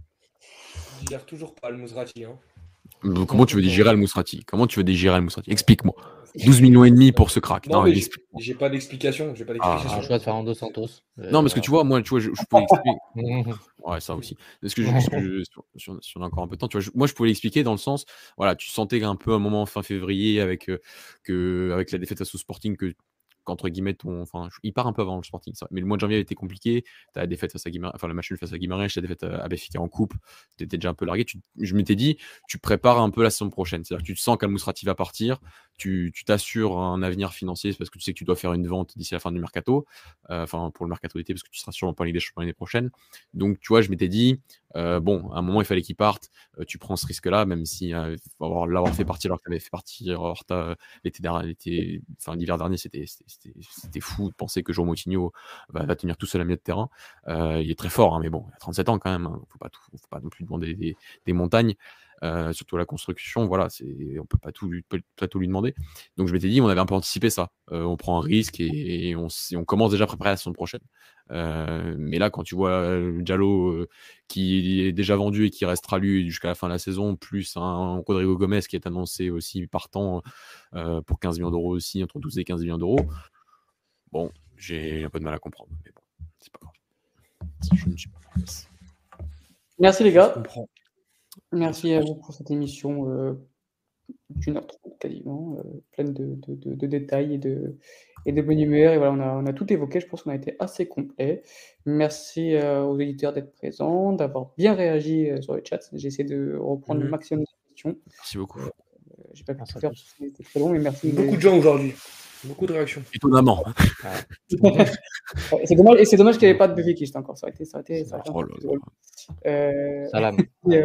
Je gère toujours pas Al-Mousrati. Hein. Donc, comment tu veux digérer Al-Mousrati? Explique-moi. 12 millions et demi pour ce crack. Non, mais j'ai pas d'explication. Un choix de Fernando Santos. Non, parce que tu vois, je pouvais l'expliquer. Ouais, ça aussi. Est-ce que si on a encore un peu de temps, tu vois, moi je pouvais l'expliquer dans le sens, voilà, tu sentais un peu un moment fin février avec la défaite face au Sporting qu'entre guillemets il part un peu avant le Sporting, ça. Mais le mois de janvier a été compliqué. T'as la défaite face à Guimarães, le match nul face à Guimarães, la défaite à Benfica en coupe. T'étais déjà un peu largué. Je m'étais dit, tu prépares un peu la saison prochaine. C'est-à-dire que tu te sens qu'Al-Mousrati va partir. Tu t'assures un avenir financier parce que tu sais que tu dois faire une vente d'ici la fin du mercato. Pour le mercato d'été parce que tu seras sûrement pas en Ligue des Champions l'année prochaine. Donc, tu vois, je m'étais dit, bon, à un moment, il fallait qu'il parte. Tu prends ce risque-là, même si l'avoir fait partir alors que tu avais fait partir Horta l'hiver dernier, c'était fou de penser que João Moutinho va tenir tout seul à milieu de terrain. Il est très fort, hein, mais bon, il a 37 ans quand même. Hein, faut pas non plus demander des montagnes. Surtout à la construction, voilà, on peut pas tout lui demander. Donc je m'étais dit, on avait un peu anticipé ça. On prend un risque et on commence déjà à préparer la saison prochaine. Mais là, quand tu vois Jallo qui est déjà vendu et qui restera lui jusqu'à la fin de la saison, plus un Rodrigo Gomes qui est annoncé aussi partant pour 15 millions d'euros aussi, entre 12 et 15 millions d'euros. Bon, j'ai un peu de mal à comprendre, mais bon, c'est pas grave. Je ne suis pas face. Merci les gars. Merci à vous pour cette émission d'1h30 quasiment, pleine de détails et de bonne humeur. Et voilà, on a tout évoqué, je pense qu'on a été assez complet. Merci aux éditeurs d'être présents, d'avoir bien réagi sur le chat. J'essaie de reprendre le maximum de questions. Merci beaucoup. J'ai pas pu tout faire parce que c'était très long, mais merci. Beaucoup de gens aujourd'hui. Beaucoup de réactions. Étonnamment. C'est dommage qu'il n'y avait pas de Bevikist encore. Ça aurait été Salam.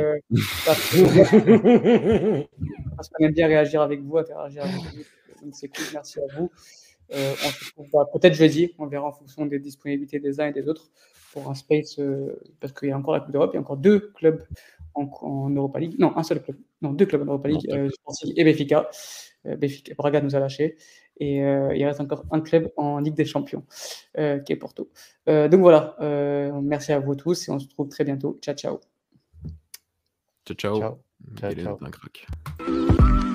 Parce qu'on aime bien réagir avec vous, interagir avec vous. Donc c'est cool, merci à vous. On se retrouve peut-être jeudi, on verra en fonction des disponibilités des uns et des autres pour un space, parce qu'il y a encore la Coupe d'Europe, il y a encore 2 clubs en Europa League. Non, un seul club. Non, 2 clubs en Europa League, Sporting et Benfica. Braga nous a lâchés. Et il reste encore un club en Ligue des Champions, qui est Porto. Donc voilà, merci à vous tous et on se retrouve très bientôt. Ciao, ciao. Ciao. Ciao. Il est un crack.